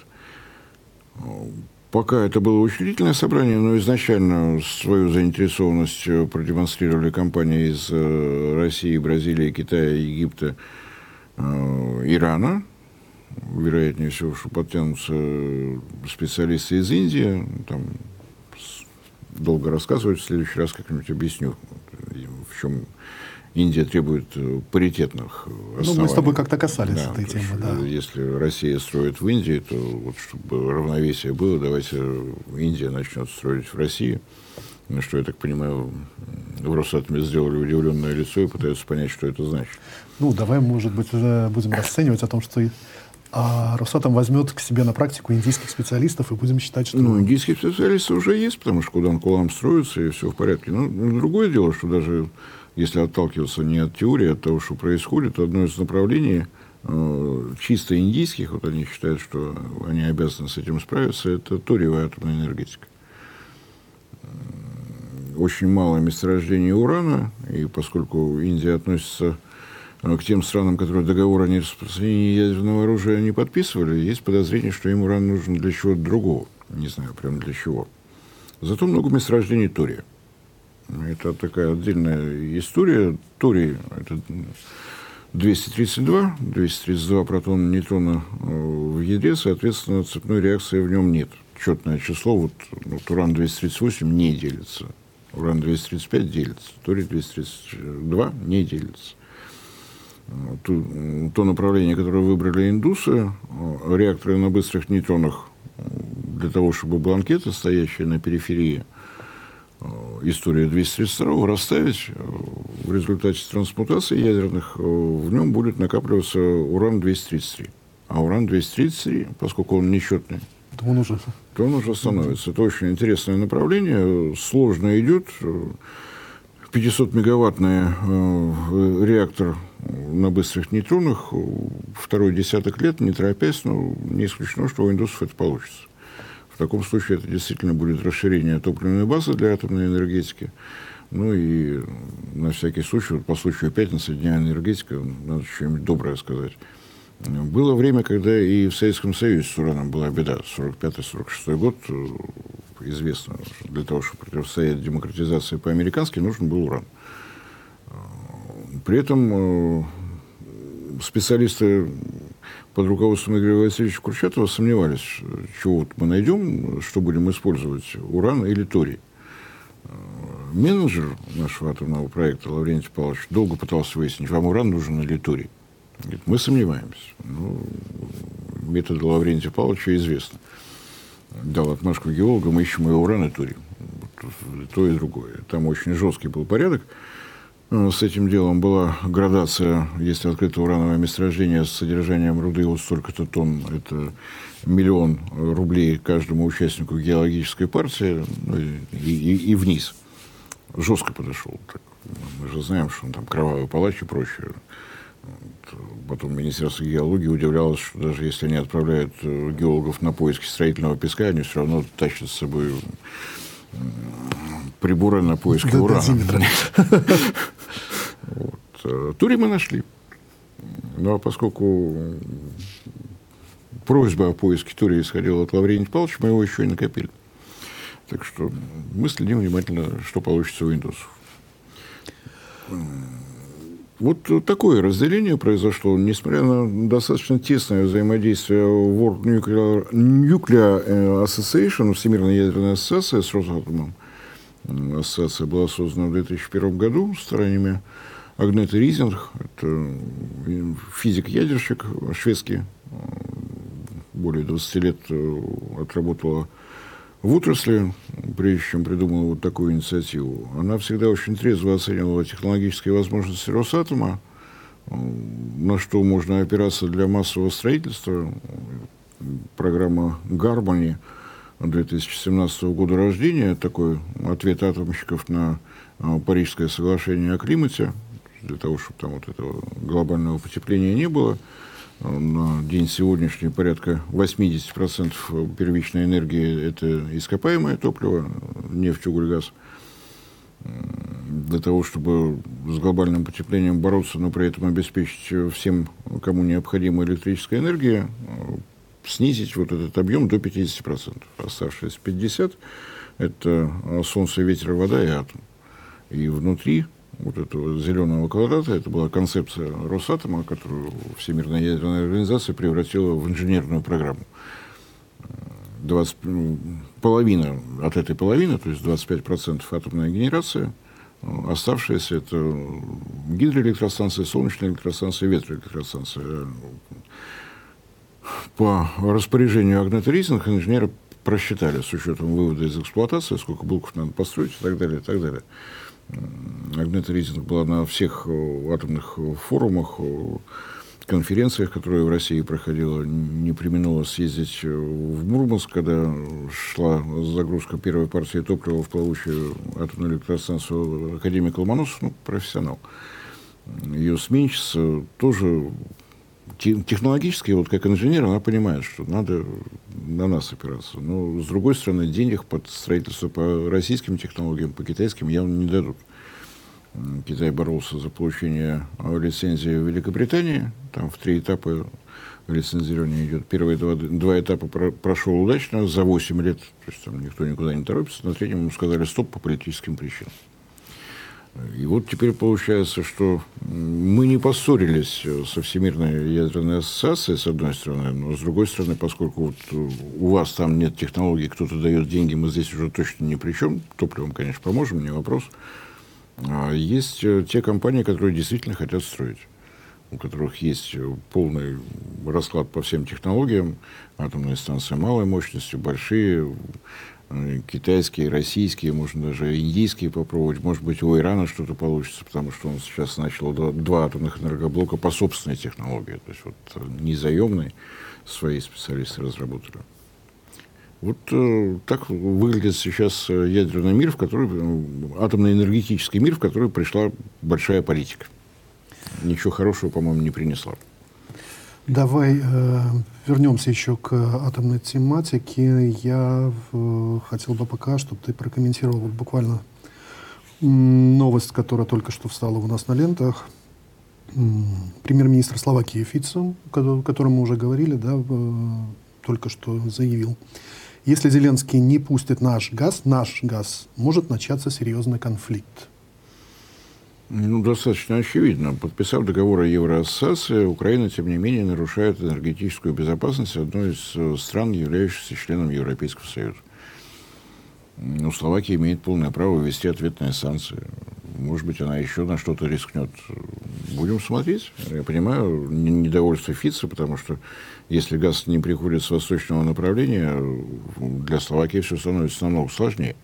Пока это было учредительное собрание, но изначально свою заинтересованность продемонстрировали компании из России, Бразилии, Китая, Египта, Ирана. Вероятнее всего, что подтянутся специалисты из Индии. Там долго рассказывать, в следующий раз как-нибудь объясню, в чем Индия требует паритетных оснований. Ну, мы с тобой как-то касались этой темы. Да. Если Россия строит в Индии, то вот, чтобы равновесие было, давайте Индия начнет строить в России. На что, я так понимаю, в Росатоме сделали удивленное лицо и пытаются понять, что это значит. Ну, давай, может быть, уже будем расценивать о том, что Росатом возьмет к себе на практику индийских специалистов, и будем считать, что... Ну, индийские специалисты уже есть, потому что Кудан-Кулам строится, и все в порядке. Но другое дело, что даже если отталкиваться не от теории, а от того, что происходит, одно из направлений чисто индийских, вот они считают, что они обязаны с этим справиться, это ториевая атомная энергетика. Очень мало месторождений урана, и поскольку Индия относится к тем странам, которые договор о нераспространении ядерного оружия не подписывали, есть подозрение, что им уран нужен для чего-то другого. Не знаю, прям для чего. Зато много месторождений тория. Это такая отдельная история. Торий – это 232 протона, нейтрона в ядре, соответственно, цепной реакции в нем нет. Четное число, вот уран-238 не делится, уран-235 делится, торий-232 не делится. То направление, которое выбрали индусы, реакторы на быстрых нейтронах, для того, чтобы бланкеты, стоящие на периферии истории 232 расставить, в результате трансмутации ядерных в нем будет накапливаться уран-233. А уран-233, поскольку он нечетный, то он уже становится. Это очень интересное направление, сложно идет. 500-мегаваттный реактор на быстрых нейтронах, второй десяток лет, не торопясь, но не исключено, что у индусов это получится. В таком случае это действительно будет расширение топливной базы для атомной энергетики. Ну и на всякий случай, вот по случаю пятницы, Дня энергетики, надо что-нибудь доброе сказать. Было время, когда и в Советском Союзе с ураном была беда. 45-46 год, известно, для того, чтобы противостоять демократизации по-американски, нужен был уран. При этом специалисты под руководством Игоря Васильевича Курчатова сомневались, чего вот мы найдем, что будем использовать, уран или торий. Менеджер нашего атомного проекта Лаврентий Павлович долго пытался выяснить, вам уран нужен или торий. Говорит, мы сомневаемся. Ну, методы Лаврентия Павловича известны. Дал отмашку геологам, мы ищем и уран, и торий. То и другое. Там очень жесткий был порядок. С этим делом была градация, если открыто урановое месторождение с содержанием руды вот столько-то тонн, это 1 000 000 рублей каждому участнику геологической партии, ну, и вниз. Жестко подошел. Так, мы же знаем, что он там кровавый палач и прочее. Потом Министерство геологии удивлялось, что даже если они отправляют геологов на поиски строительного песка, они все равно тащат с собой приборы на поиски урана. Торий мы нашли. Ну, а поскольку просьба о поиске тория исходила от Лаврентия Павловича, мы его еще и накопили. Так что мы следим внимательно, что получится у индусов. Вот такое разделение произошло, несмотря на достаточно тесное взаимодействие World Nuclear Association, Всемирная ядерная ассоциация с Росатомом. Ассоциация была создана в 2001 году стараниями Агнеты Ризинг, это физик-ядерщик шведский, более 20 лет отработала в отрасли, прежде чем придумала вот такую инициативу. Она всегда очень трезво оценивала технологические возможности Росатома, на что можно опираться для массового строительства. Программа «Гармони» 2017 года рождения, такой ответ атомщиков на Парижское соглашение о климате, для того, чтобы там вот этого глобального потепления не было. На день сегодняшний порядка 80% первичной энергии – это ископаемое топливо, нефть, уголь, газ. Для того, чтобы с глобальным потеплением бороться, но при этом обеспечить всем, кому необходима электрическая энергия, снизить вот этот объем до 50%. Оставшиеся 50% – это солнце, ветер, вода и атом. И внутри вот этого зеленого квадрата, это была концепция Росатома, которую Всемирная ядерная организация превратила в инженерную программу. Половина от этой половины, то есть 25% атомная генерация, оставшаяся это гидроэлектростанции, солнечные электростанции, ветроэлектростанции. По распоряжению Агнеты Ризинг инженеры просчитали с учетом вывода из эксплуатации, сколько блоков надо построить и так далее, и так далее. Агнета Ризинг была на всех атомных форумах, конференциях, которые в России проходила, не преминула съездить в Мурманск, когда шла загрузка первой партии топлива в плавучую атомную электростанцию академик Ломоносов, профессионал. Ее сменщица тоже технологически, вот как инженер, она понимает, что надо на нас опираться. Но, с другой стороны, денег под строительство по российским технологиям, по китайским явно не дадут. Китай боролся за получение лицензии в Великобритании. Там в 3 этапа лицензирование идет. Первые два этапа прошел удачно за 8 лет. То есть там никто никуда не торопится. На 3-м ему сказали стоп по политическим причинам. И вот теперь получается, что мы не поссорились со Всемирной ядерной ассоциацией, с одной стороны, но с другой стороны, поскольку вот у вас там нет технологий, кто-то дает деньги, мы здесь уже точно ни при чем, топливом, конечно, поможем, не вопрос. А есть те компании, которые действительно хотят строить, у которых есть полный расклад по всем технологиям, атомные станции малой мощности, большие, китайские, российские, можно даже индийские попробовать. Может быть, у Ирана что-то получится, потому что он сейчас начал 2 атомных энергоблока по собственной технологии. То есть вот не заемной, свои специалисты разработали. Вот так выглядит сейчас ядерный мир, в который, атомно-энергетический мир, в который пришла большая политика. Ничего хорошего, по-моему, не принесла. Давай вернемся еще к атомной тематике. Я хотел бы пока, чтобы ты прокомментировал вот буквально новость, которая только что встала у нас на лентах. Премьер-министр Словакии Фицо, о котором мы уже говорили, да, только что заявил: если Зеленский не пустит наш газ, может начаться серьезный конфликт. Достаточно очевидно. Подписав договор о Евроассоциации, Украина, тем не менее, нарушает энергетическую безопасность одной из стран, являющихся членом Европейского Союза. Словакия имеет полное право ввести ответные санкции. Может быть, она еще на что-то рискнет. Будем смотреть. Я понимаю недовольство Фицо, потому что если газ не приходит с восточного направления, для Словакии все становится намного сложнее.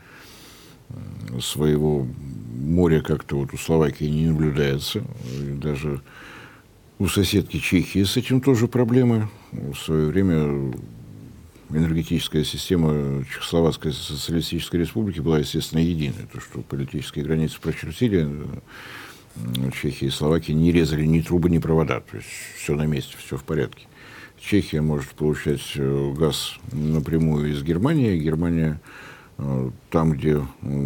Своего моря как-то вот у Словакии не наблюдается. И даже у соседки Чехии с этим тоже проблемы. В свое время энергетическая система Чехословацкой социалистической республики была, естественно, единой. То, что политические границы прочертили, Чехия и Словакия не резали ни трубы, ни провода. То есть все на месте, все в порядке. Чехия может получать газ напрямую из Германии. Германия там, где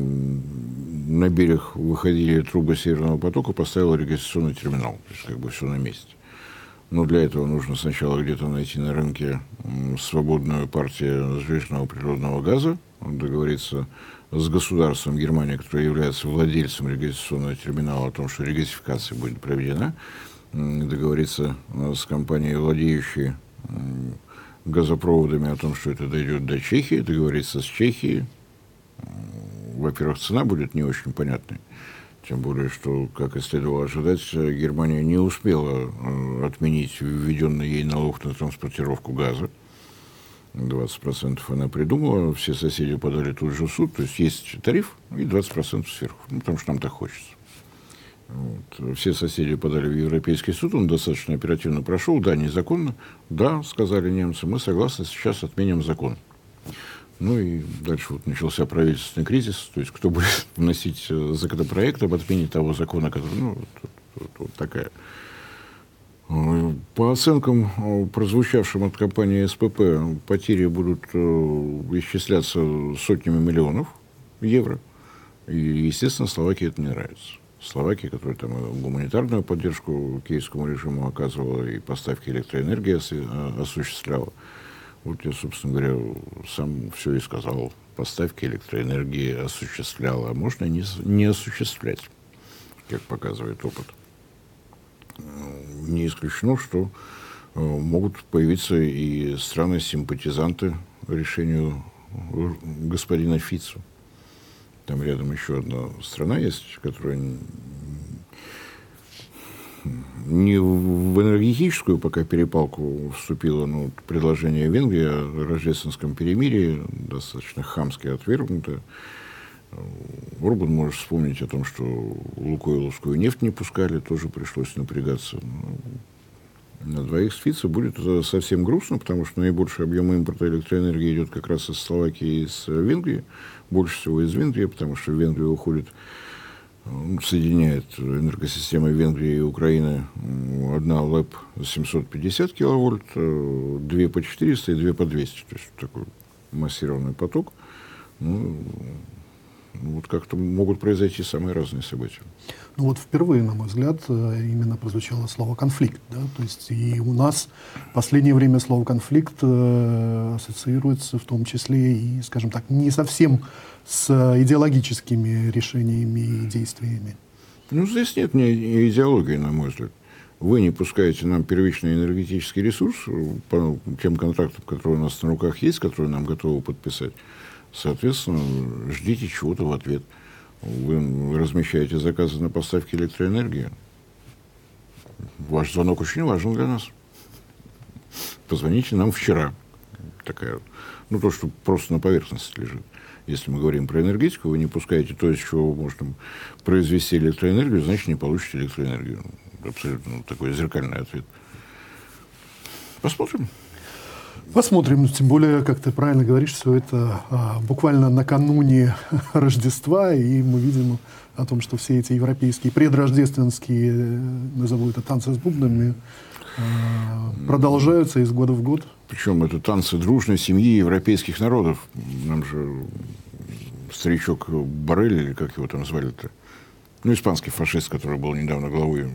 на берег выходили трубы Северного потока, поставила регистрационный терминал. То есть как бы все на месте. Но для этого нужно сначала где-то найти на рынке свободную партию сжиженного природного газа, договориться с государством Германии, которое является владельцем регазификационного терминала, о том, что регазификация будет проведена, договориться с компанией, владеющей газопроводами, о том, что это дойдет до Чехии, договориться с Чехией. Во-первых, цена будет не очень понятной. Тем более, что, как и следовало ожидать, Германия не успела отменить введенный ей налог на транспортировку газа. 20% она придумала, все соседи подали тут же в суд, то есть есть тариф и 20% сверху, потому что нам так хочется. Вот. Все соседи подали в Европейский суд, он достаточно оперативно прошел, да, незаконно, да, сказали немцы, мы согласны, сейчас отменим закон. Ну и дальше вот начался правительственный кризис, то есть кто будет вносить законопроект об отмене того закона, который, ну, вот такая. По оценкам, прозвучавшим от компании СПП, потери будут исчисляться сотнями миллионов евро. И, естественно, Словакии это не нравится. Словакия, которая там гуманитарную поддержку киевскому режиму оказывала и поставки электроэнергии осуществляла. Вот я, собственно говоря, сам все и сказал. Поставки электроэнергии осуществляла, а можно не осуществлять, как показывает опыт. Не исключено, что могут появиться и страны-симпатизанты решению господина Фицо. Там рядом еще одна страна есть, которая не в энергетическую пока перепалку вступила, но предложение Венгрии о рождественском перемирии достаточно хамски отвергнуто. Орбан может вспомнить о том, что лукойловскую нефть не пускали, тоже пришлось напрягаться. На двоих с Фицо будет совсем грустно, потому что наибольший объем импорта электроэнергии идет как раз из Словакии и из Венгрии. Больше всего из Венгрии, потому что в Венгрию уходит, соединяет энергосистемы Венгрии и Украины одна ЛЭП 750 киловольт, две по 400 и две по 200. То есть такой массированный поток. Вот как-то могут произойти самые разные события. Ну вот впервые, на мой взгляд, именно прозвучало слово «конфликт». Да? То есть и у нас в последнее время слово «конфликт» ассоциируется в том числе и, скажем так, не совсем с идеологическими решениями и действиями. Ну, здесь нет ни идеологии, на мой взгляд. Вы не пускаете нам первичный энергетический ресурс по тем контрактам, которые у нас на руках есть, которые нам готовы подписать. Соответственно, ждите чего-то в ответ. Вы размещаете заказы на поставки электроэнергии. Ваш звонок очень важен для нас. Позвоните нам вчера. Такая, ну, то, что просто на поверхности лежит. Если мы говорим про энергетику, вы не пускаете то, из чего можно произвести электроэнергию, значит, не получите электроэнергию. Абсолютно такой зеркальный ответ. Посмотрим. Посмотрим, тем более, как ты правильно говоришь, все это буквально накануне Рождества, и мы видим о том, что все эти европейские предрождественские, назову это танцы с бубнами, продолжаются из года в год. Причем это танцы дружной семьи европейских народов. Нам же старичок Боррель, или как его там звали-то, ну, испанский фашист, который был недавно главой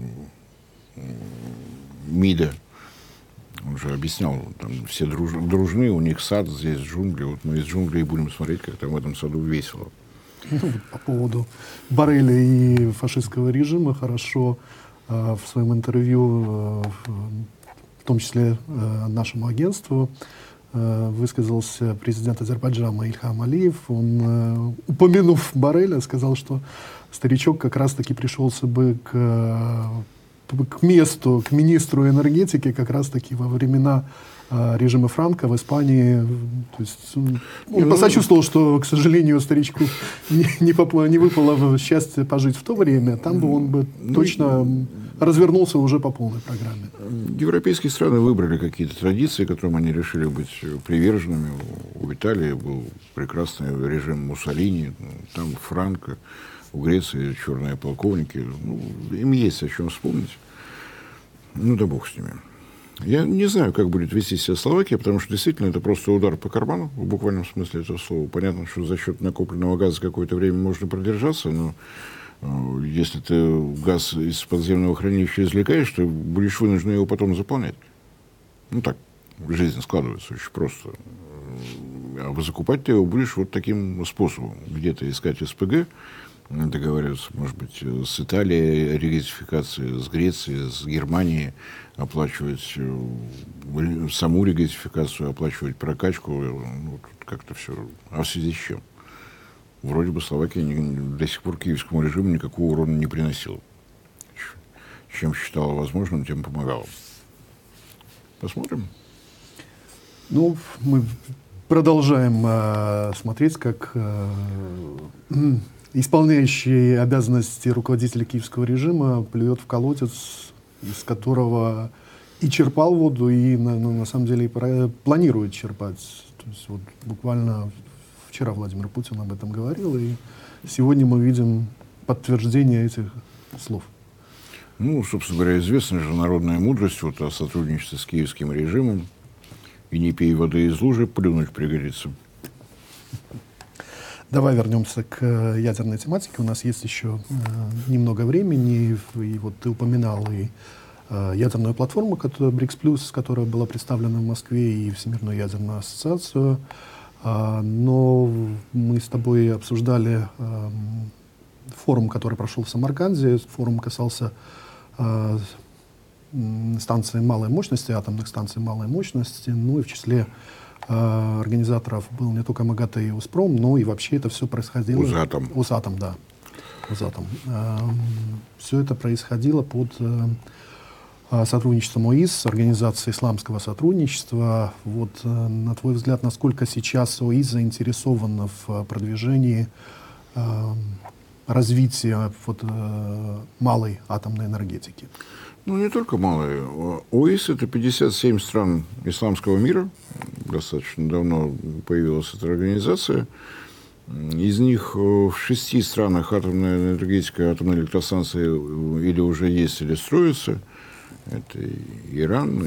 МИДа, он же объяснял, там все дружны, у них сад, здесь джунгли. Вот мы из джунглей будем смотреть, как там в этом саду весело. Ну, по поводу Борреля и фашистского режима хорошо в своем интервью, в том числе нашему агентству, высказался президент Азербайджана Ильхам Алиев. Он, упомянув Борреля, сказал, что старичок как раз-таки пришелся бы к месту, к министру энергетики как раз-таки во времена режима Франко в Испании. То есть он посочувствовал, что, к сожалению, старичку не выпало счастье пожить в то время. Там бы он бы точно развернулся уже по полной программе. Европейские страны выбрали какие-то традиции, которым они решили быть приверженными. У Италии был прекрасный режим Муссолини, там Франко. У Греции черные полковники. Ну, им есть о чем вспомнить. Ну, да бог с ними. Я не знаю, как будет вести себя Словакия, потому что действительно это просто удар по карману, в буквальном смысле этого слова. Понятно, что за счет накопленного газа какое-то время можно продержаться, но если ты газ из подземного хранилища извлекаешь, ты будешь вынужден его потом заполнять. Ну, так жизнь складывается очень просто. А закупать ты его будешь вот таким способом. Где-то искать СПГ, договариваться, может быть, с Италией о регазификации, с Грецией, с Германией, оплачивать саму регазификацию, оплачивать прокачку. Ну, тут как-то все. А в связи с чем? Вроде бы Словакия до сих пор киевскому режиму никакого урона не приносила. Чем считала возможным, тем помогала. Посмотрим. Ну, мы продолжаем смотреть, как исполняющий обязанности руководителя киевского режима плюет в колодец, из которого и черпал воду, и на самом деле и планирует черпать. То есть вот буквально вчера Владимир Путин об этом говорил, и сегодня мы видим подтверждение этих слов. Ну, собственно говоря, известна же народная мудрость вот о сотрудничестве с киевским режимом. И не пей воды из лужи, плюнуть пригодится. Давай вернемся к ядерной тематике. У нас есть еще немного времени. И вот ты упоминал и ядерную платформу, БРИКС+, которая была представлена в Москве, и Всемирную ядерную ассоциацию. Но мы с тобой обсуждали форум, который прошел в Самарканде. Форум касался станций малой мощности, атомных станций малой мощности. Ну и в числе организаторов был не только МАГАТЭ и УСПРОМ, но и вообще это все происходило... УСАТОМ, да. УСАТОМ. Все это происходило под сотрудничеством ОИС, Организации исламского сотрудничества. Вот, на твой взгляд, насколько сейчас ОИС заинтересована в продвижении развития малой атомной энергетики? Ну, не только малые. ОИС – это 57 стран исламского мира. Достаточно давно появилась эта организация. Из них в 6 странах атомная энергетика, атомные электростанции или уже есть, или строятся. Это и Иран,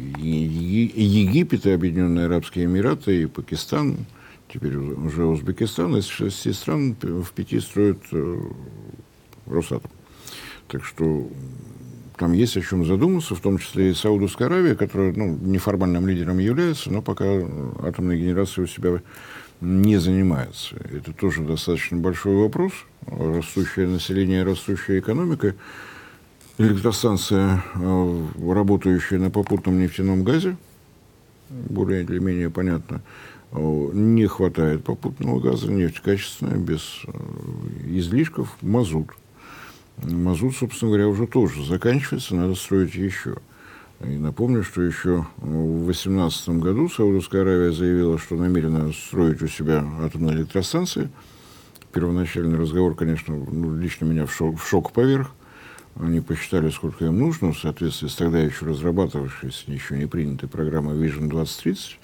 и Египет, и Объединенные Арабские Эмираты, и Пакистан, теперь уже Узбекистан. Из 6 стран в 5 строят Росатом. Так что там есть о чем задуматься, в том числе и Саудовская Аравия, которая неформальным лидером является, но пока атомной генерацией у себя не занимается. Это тоже достаточно большой вопрос. Растущее население, растущая экономика. Электростанция, работающая на попутном нефтяном газе, более или менее понятно, не хватает попутного газа, нефть качественная, без излишков, мазут. Мазут, собственно говоря, уже тоже заканчивается, надо строить еще. И напомню, что еще в 2018 году Саудовская Аравия заявила, что намерена строить у себя атомные электростанции. Первоначальный разговор, конечно, лично меня в шок поверг. Они посчитали, сколько им нужно, в соответствии с тогда еще разрабатывавшейся, еще не принятой программой Vision 2030.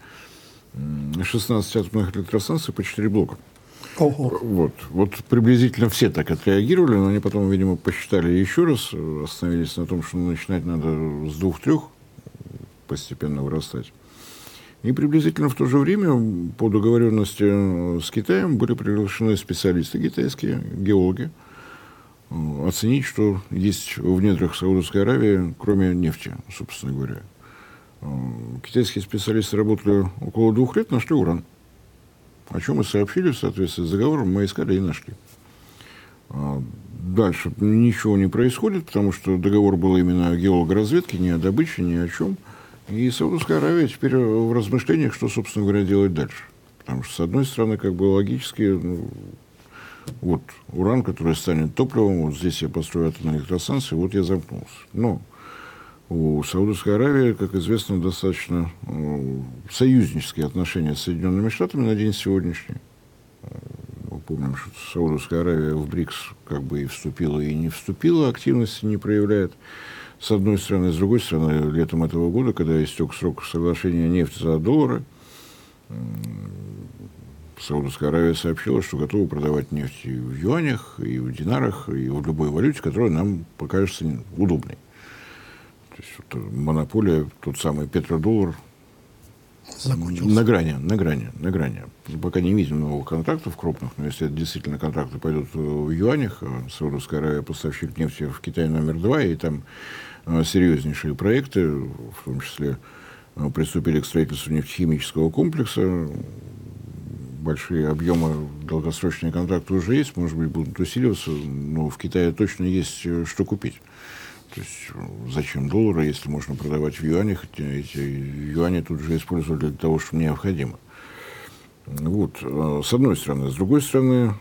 16 атомных электростанций по 4 блока. Вот приблизительно все так отреагировали, но они потом, видимо, посчитали еще раз, остановились на том, что начинать надо с 2-3, постепенно вырастать. И приблизительно в то же время по договоренности с Китаем были приглашены специалисты китайские, геологи, оценить, что есть в недрах Саудовской Аравии, кроме нефти, собственно говоря. Китайские специалисты работали около 2 лет, нашли уран. О чем мы сообщили в соответствии с договором, мы искали и нашли. Дальше ничего не происходит, потому что договор был именно о геологоразведке, не о добыче, ни о чем. И Саудовская Аравия теперь в размышлениях, что, собственно говоря, делать дальше. Потому что, с одной стороны, как бы логически, вот уран, который станет топливом, вот здесь я построю атомную электростанцию, вот я замкнулся. Но у Саудовской Аравии, как известно, достаточно союзнические отношения с Соединенными Штатами на день сегодняшний. Мы помним, что Саудовская Аравия в БРИКС как бы и вступила, и не вступила, активности не проявляет. С одной стороны, с другой стороны, летом этого года, когда истек срок соглашения нефть за $, Саудовская Аравия сообщила, что готова продавать нефть и в юанях, и в динарах, и в любой валюте, которая нам покажется удобной. То есть вот монополия, тот самый петродоллар, на грани. Пока не видим новых контрактов крупных, но если это действительно контракты пойдут в юанях, Саудовская Аравия поставщик нефти в Китай номер 2, и там серьезнейшие проекты, в том числе приступили к строительству нефтехимического комплекса. большие объемы долгосрочные контракты уже есть, может быть, будут усиливаться, но в Китае точно есть что купить. То есть зачем доллары, если можно продавать в юанях, эти юани тут же использовать для того, что необходимо. Вот, с одной стороны. С другой стороны,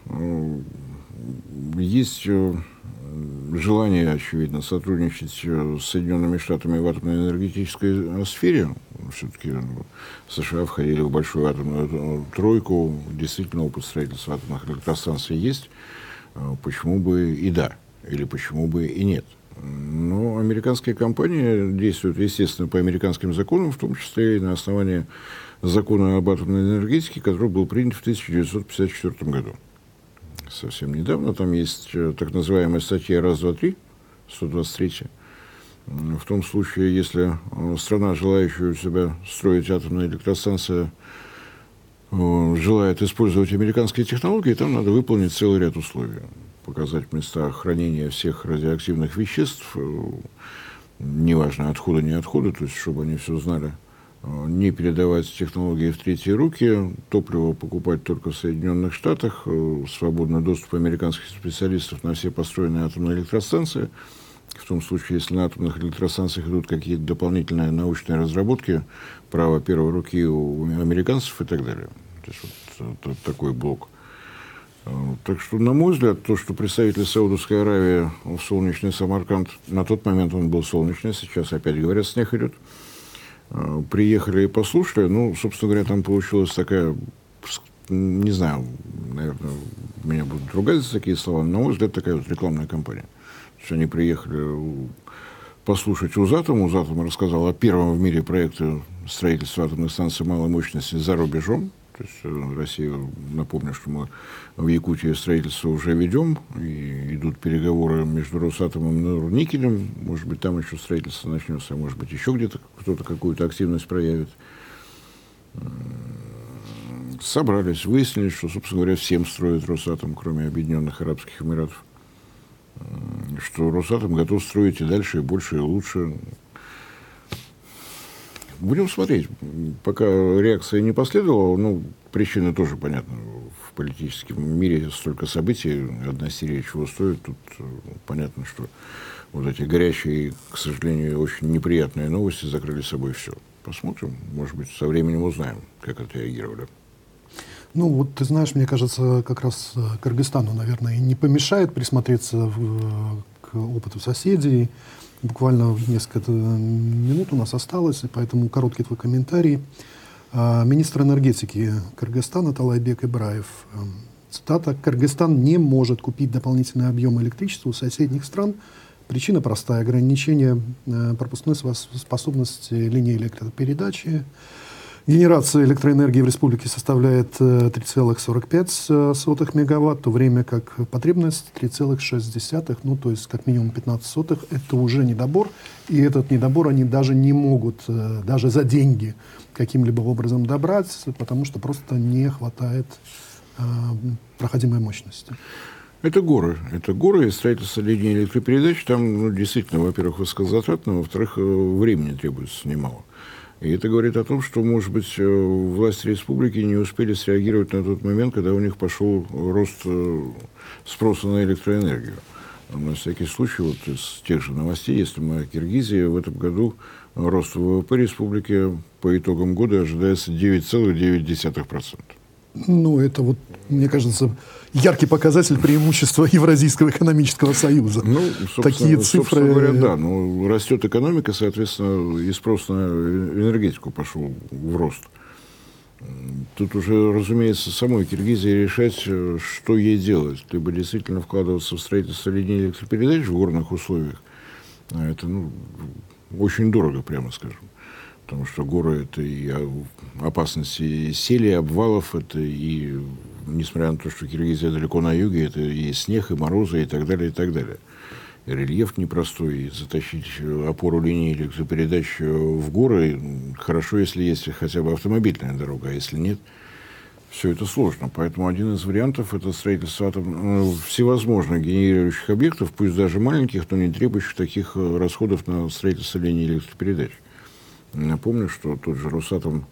есть желание, очевидно, сотрудничать с Соединенными Штатами в атомной энергетической сфере. Все-таки США входили в большую атомную тройку, действительно опыт строительства атомных электростанций есть. Почему бы и да, или почему бы и нет? Но американские компании действуют, естественно, по американским законам, в том числе и на основании закона об атомной энергетике, который был принят в 1954 году. Совсем недавно. Там есть так называемая статья «Раз, два, три», 123. В том случае, если страна, желающая у себя строить атомные электростанции, желает использовать американские технологии, там надо выполнить целый ряд условий. Показать места хранения всех радиоактивных веществ, неважно, отхода, не отхода, то есть, чтобы они все знали, не передавать технологии в третьи руки, топливо покупать только в Соединенных Штатах, свободный доступ американских специалистов на все построенные атомные электростанции. В том случае, если на атомных электростанциях идут какие-то дополнительные научные разработки, право первой руки у американцев и так далее. То есть вот такой блок. Так что, на мой взгляд, то, что представитель Саудовской Аравии в солнечный Самарканд, на тот момент он был солнечный, сейчас опять говорят, снег идет, приехали и послушали, ну, собственно говоря, там получилась такая, не знаю, наверное, у меня будут ругать за такие слова, но, на мой взгляд, такая вот рекламная кампания. То есть они приехали послушать Узатом. Узатом рассказал о первом в мире проекте строительства атомных станций малой мощности за рубежом. То есть Россия, напомню, что мы в Якутии строительство уже ведем, и идут переговоры между Росатомом и Норникелем. Может быть, там еще строительство начнется, а может быть, еще где-то кто-то какую-то активность проявит. Собрались, выяснили, что, собственно говоря, всем строит Росатом, кроме Объединенных Арабских Эмиратов. Что Росатом готов строить и дальше, и больше, и лучше. Будем смотреть. Пока реакция не последовала, ну, причины тоже понятны. В политическом мире столько событий, одна серия чего стоит. Тут понятно, что вот эти горячие, к сожалению, очень неприятные новости закрыли собой все. Посмотрим. Может быть, со временем узнаем, как отреагировали. Ну, вот ты знаешь, мне кажется, как раз Кыргызстану, наверное, не помешает присмотреться к опыту соседей. Буквально несколько минут у нас осталось, и поэтому короткий твой комментарий. Министр энергетики Кыргызстана Талайбек Ибраев. Цитата: «Кыргызстан не может купить дополнительный объем электричества у соседних стран. Причина простая: ограничение пропускной способности линии электропередачи. Генерация электроэнергии в республике составляет 3,45 мегаватт, в то время как потребность 3,6, ну то есть как минимум 15 сотых. Это уже недобор, и этот недобор они даже не могут даже за деньги каким-либо образом добрать, потому что просто не хватает проходимой мощности». Это горы, и строительство линии электропередач там, ну, действительно, во-первых, высокозатратно, во-вторых, времени требуется немало. И это говорит о том, что, может быть, власти республики не успели среагировать на тот момент, когда у них пошел рост спроса на электроэнергию. На всякий случай, вот из тех же новостей, если мы о Киргизии, в этом году рост ВВП республики по итогам года ожидается 9,9%. Ну, это вот, мне кажется, яркий показатель преимущества Евразийского экономического союза. Ну, такие цифры... Собственно говоря, да. Ну, растет экономика, соответственно, и спрос на энергетику пошел в рост. Тут уже, разумеется, самой Киргизии решать, что ей делать. Либо действительно вкладываться в строительство линий электропередач в горных условиях. Это, ну, очень дорого, прямо скажем. Потому что горы — это и опасности сели, обвалов, это и, несмотря на то, что Киргизия далеко на юге, это и снег, и морозы, и так далее, и так далее. И рельеф непростой, и затащить опору линии электропередач в горы хорошо, если есть хотя бы автомобильная дорога, а если нет, все это сложно. Поэтому один из вариантов — это строительство всевозможных генерирующих объектов, пусть даже маленьких, но не требующих таких расходов на строительство линии электропередач. Напомню, что тот же Росатом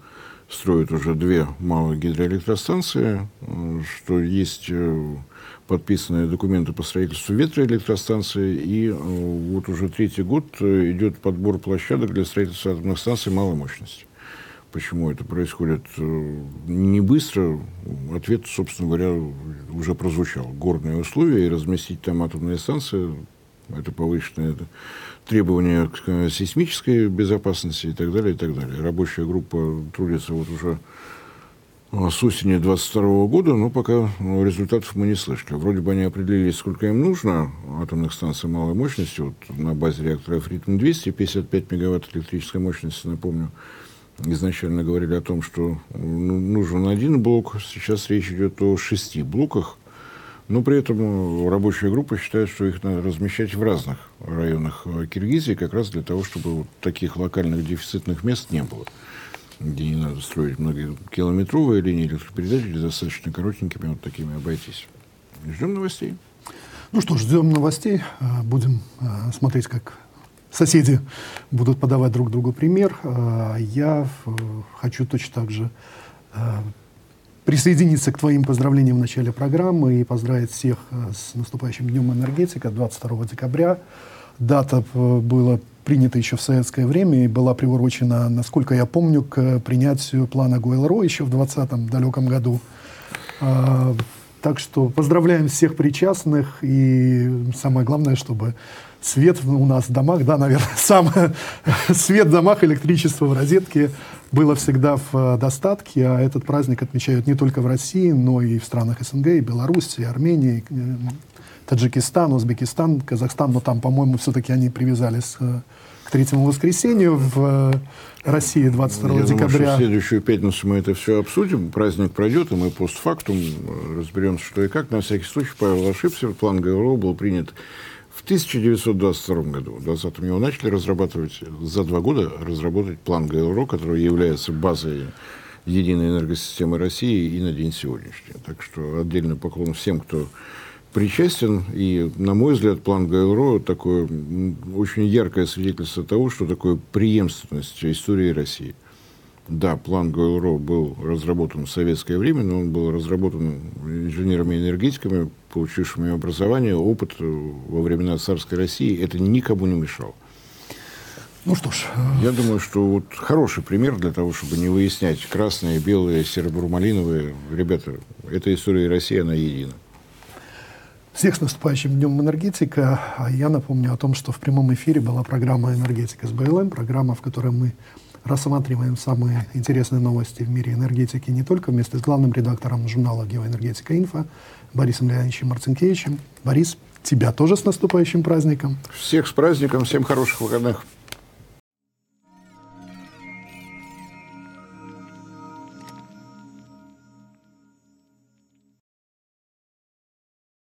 строят уже 2 малые гидроэлектростанции, что есть подписанные документы по строительству ветроэлектростанции, и вот уже 3-й год идет подбор площадок для строительства атомных станций малой мощности. Почему это происходит не быстро? Ответ, собственно говоря, уже прозвучал. Горные условия, и разместить там атомные станции – это повышенные требования к сейсмической безопасности и так далее, и так далее. Рабочая группа трудится вот уже с осени 2022 года, но пока результатов мы не слышали. Вроде бы они определили, сколько им нужно атомных станций малой мощности. Вот на базе реактора Фридман-200, 55 мегаватт электрической мощности, напомню. Изначально говорили о том, что нужен 1 блок, сейчас речь идет о 6 блоках, но при этом рабочая группа считает, что их надо размещать в разных районах Киргизии, как раз для того, чтобы вот таких локальных дефицитных мест не было, где не надо строить многокилометровые линии электропередач, где достаточно коротенькими вот такими обойтись. Ждем новостей. Ну что ж, ждем новостей, будем смотреть, как соседи будут подавать друг другу пример. Я хочу точно так же присоединиться к твоим поздравлениям в начале программы и поздравить всех с наступающим Днем энергетика 22 декабря. Дата была принята еще в советское время и была приурочена, насколько я помню, к принятию плана Гойл-Ро еще в 20-м далеком году. Так что поздравляем всех причастных, и самое главное, чтобы свет у нас в домах, да, наверное, свет в домах, электричество в розетке было всегда в достатке, а этот праздник отмечают не только в России, но и в странах СНГ, и Беларуси, и Армении, и Таджикистан, Узбекистан, Казахстан, но там, по-моему, все-таки они привязались к третьему воскресенью в России 22 декабря. Думаю, что в следующую пятницу мы это все обсудим, праздник пройдет, и мы постфактум разберемся, что и как. На всякий случай Павел ошибся, план Гойл-Ро был принят в 1922 году. В 2020 его начали разрабатывать, за 2 года разработать план Гойл-Ро, который является базой единой энергосистемы России и на день сегодняшний. Так что отдельный поклон всем, кто причастен. И, на мой взгляд, план Гойл-Ро такое очень яркое свидетельство того, что такое преемственность истории России. Да, план Гойл-Ро был разработан в советское время, но он был разработан инженерами-энергетиками, получившими образование, опыт во времена царской России. Это никому не мешало. Ну что ж. Я думаю, что вот хороший пример для того, чтобы не выяснять красные, белые, серо-бурмалиновые. Ребята, эта история России, она едина. Всех с наступающим Днем энергетика. Я напомню о том, что в прямом эфире была программа «Энергетика с БЛМ», программа, в которой мы рассматриваем самые интересные новости в мире энергетики не только вместе с главным редактором журнала «Геоэнергетика Инфо» Борисом Леонидовичем Марцинкевичем. Борис, тебя тоже с наступающим праздником. Всех с праздником, всем хороших выходных.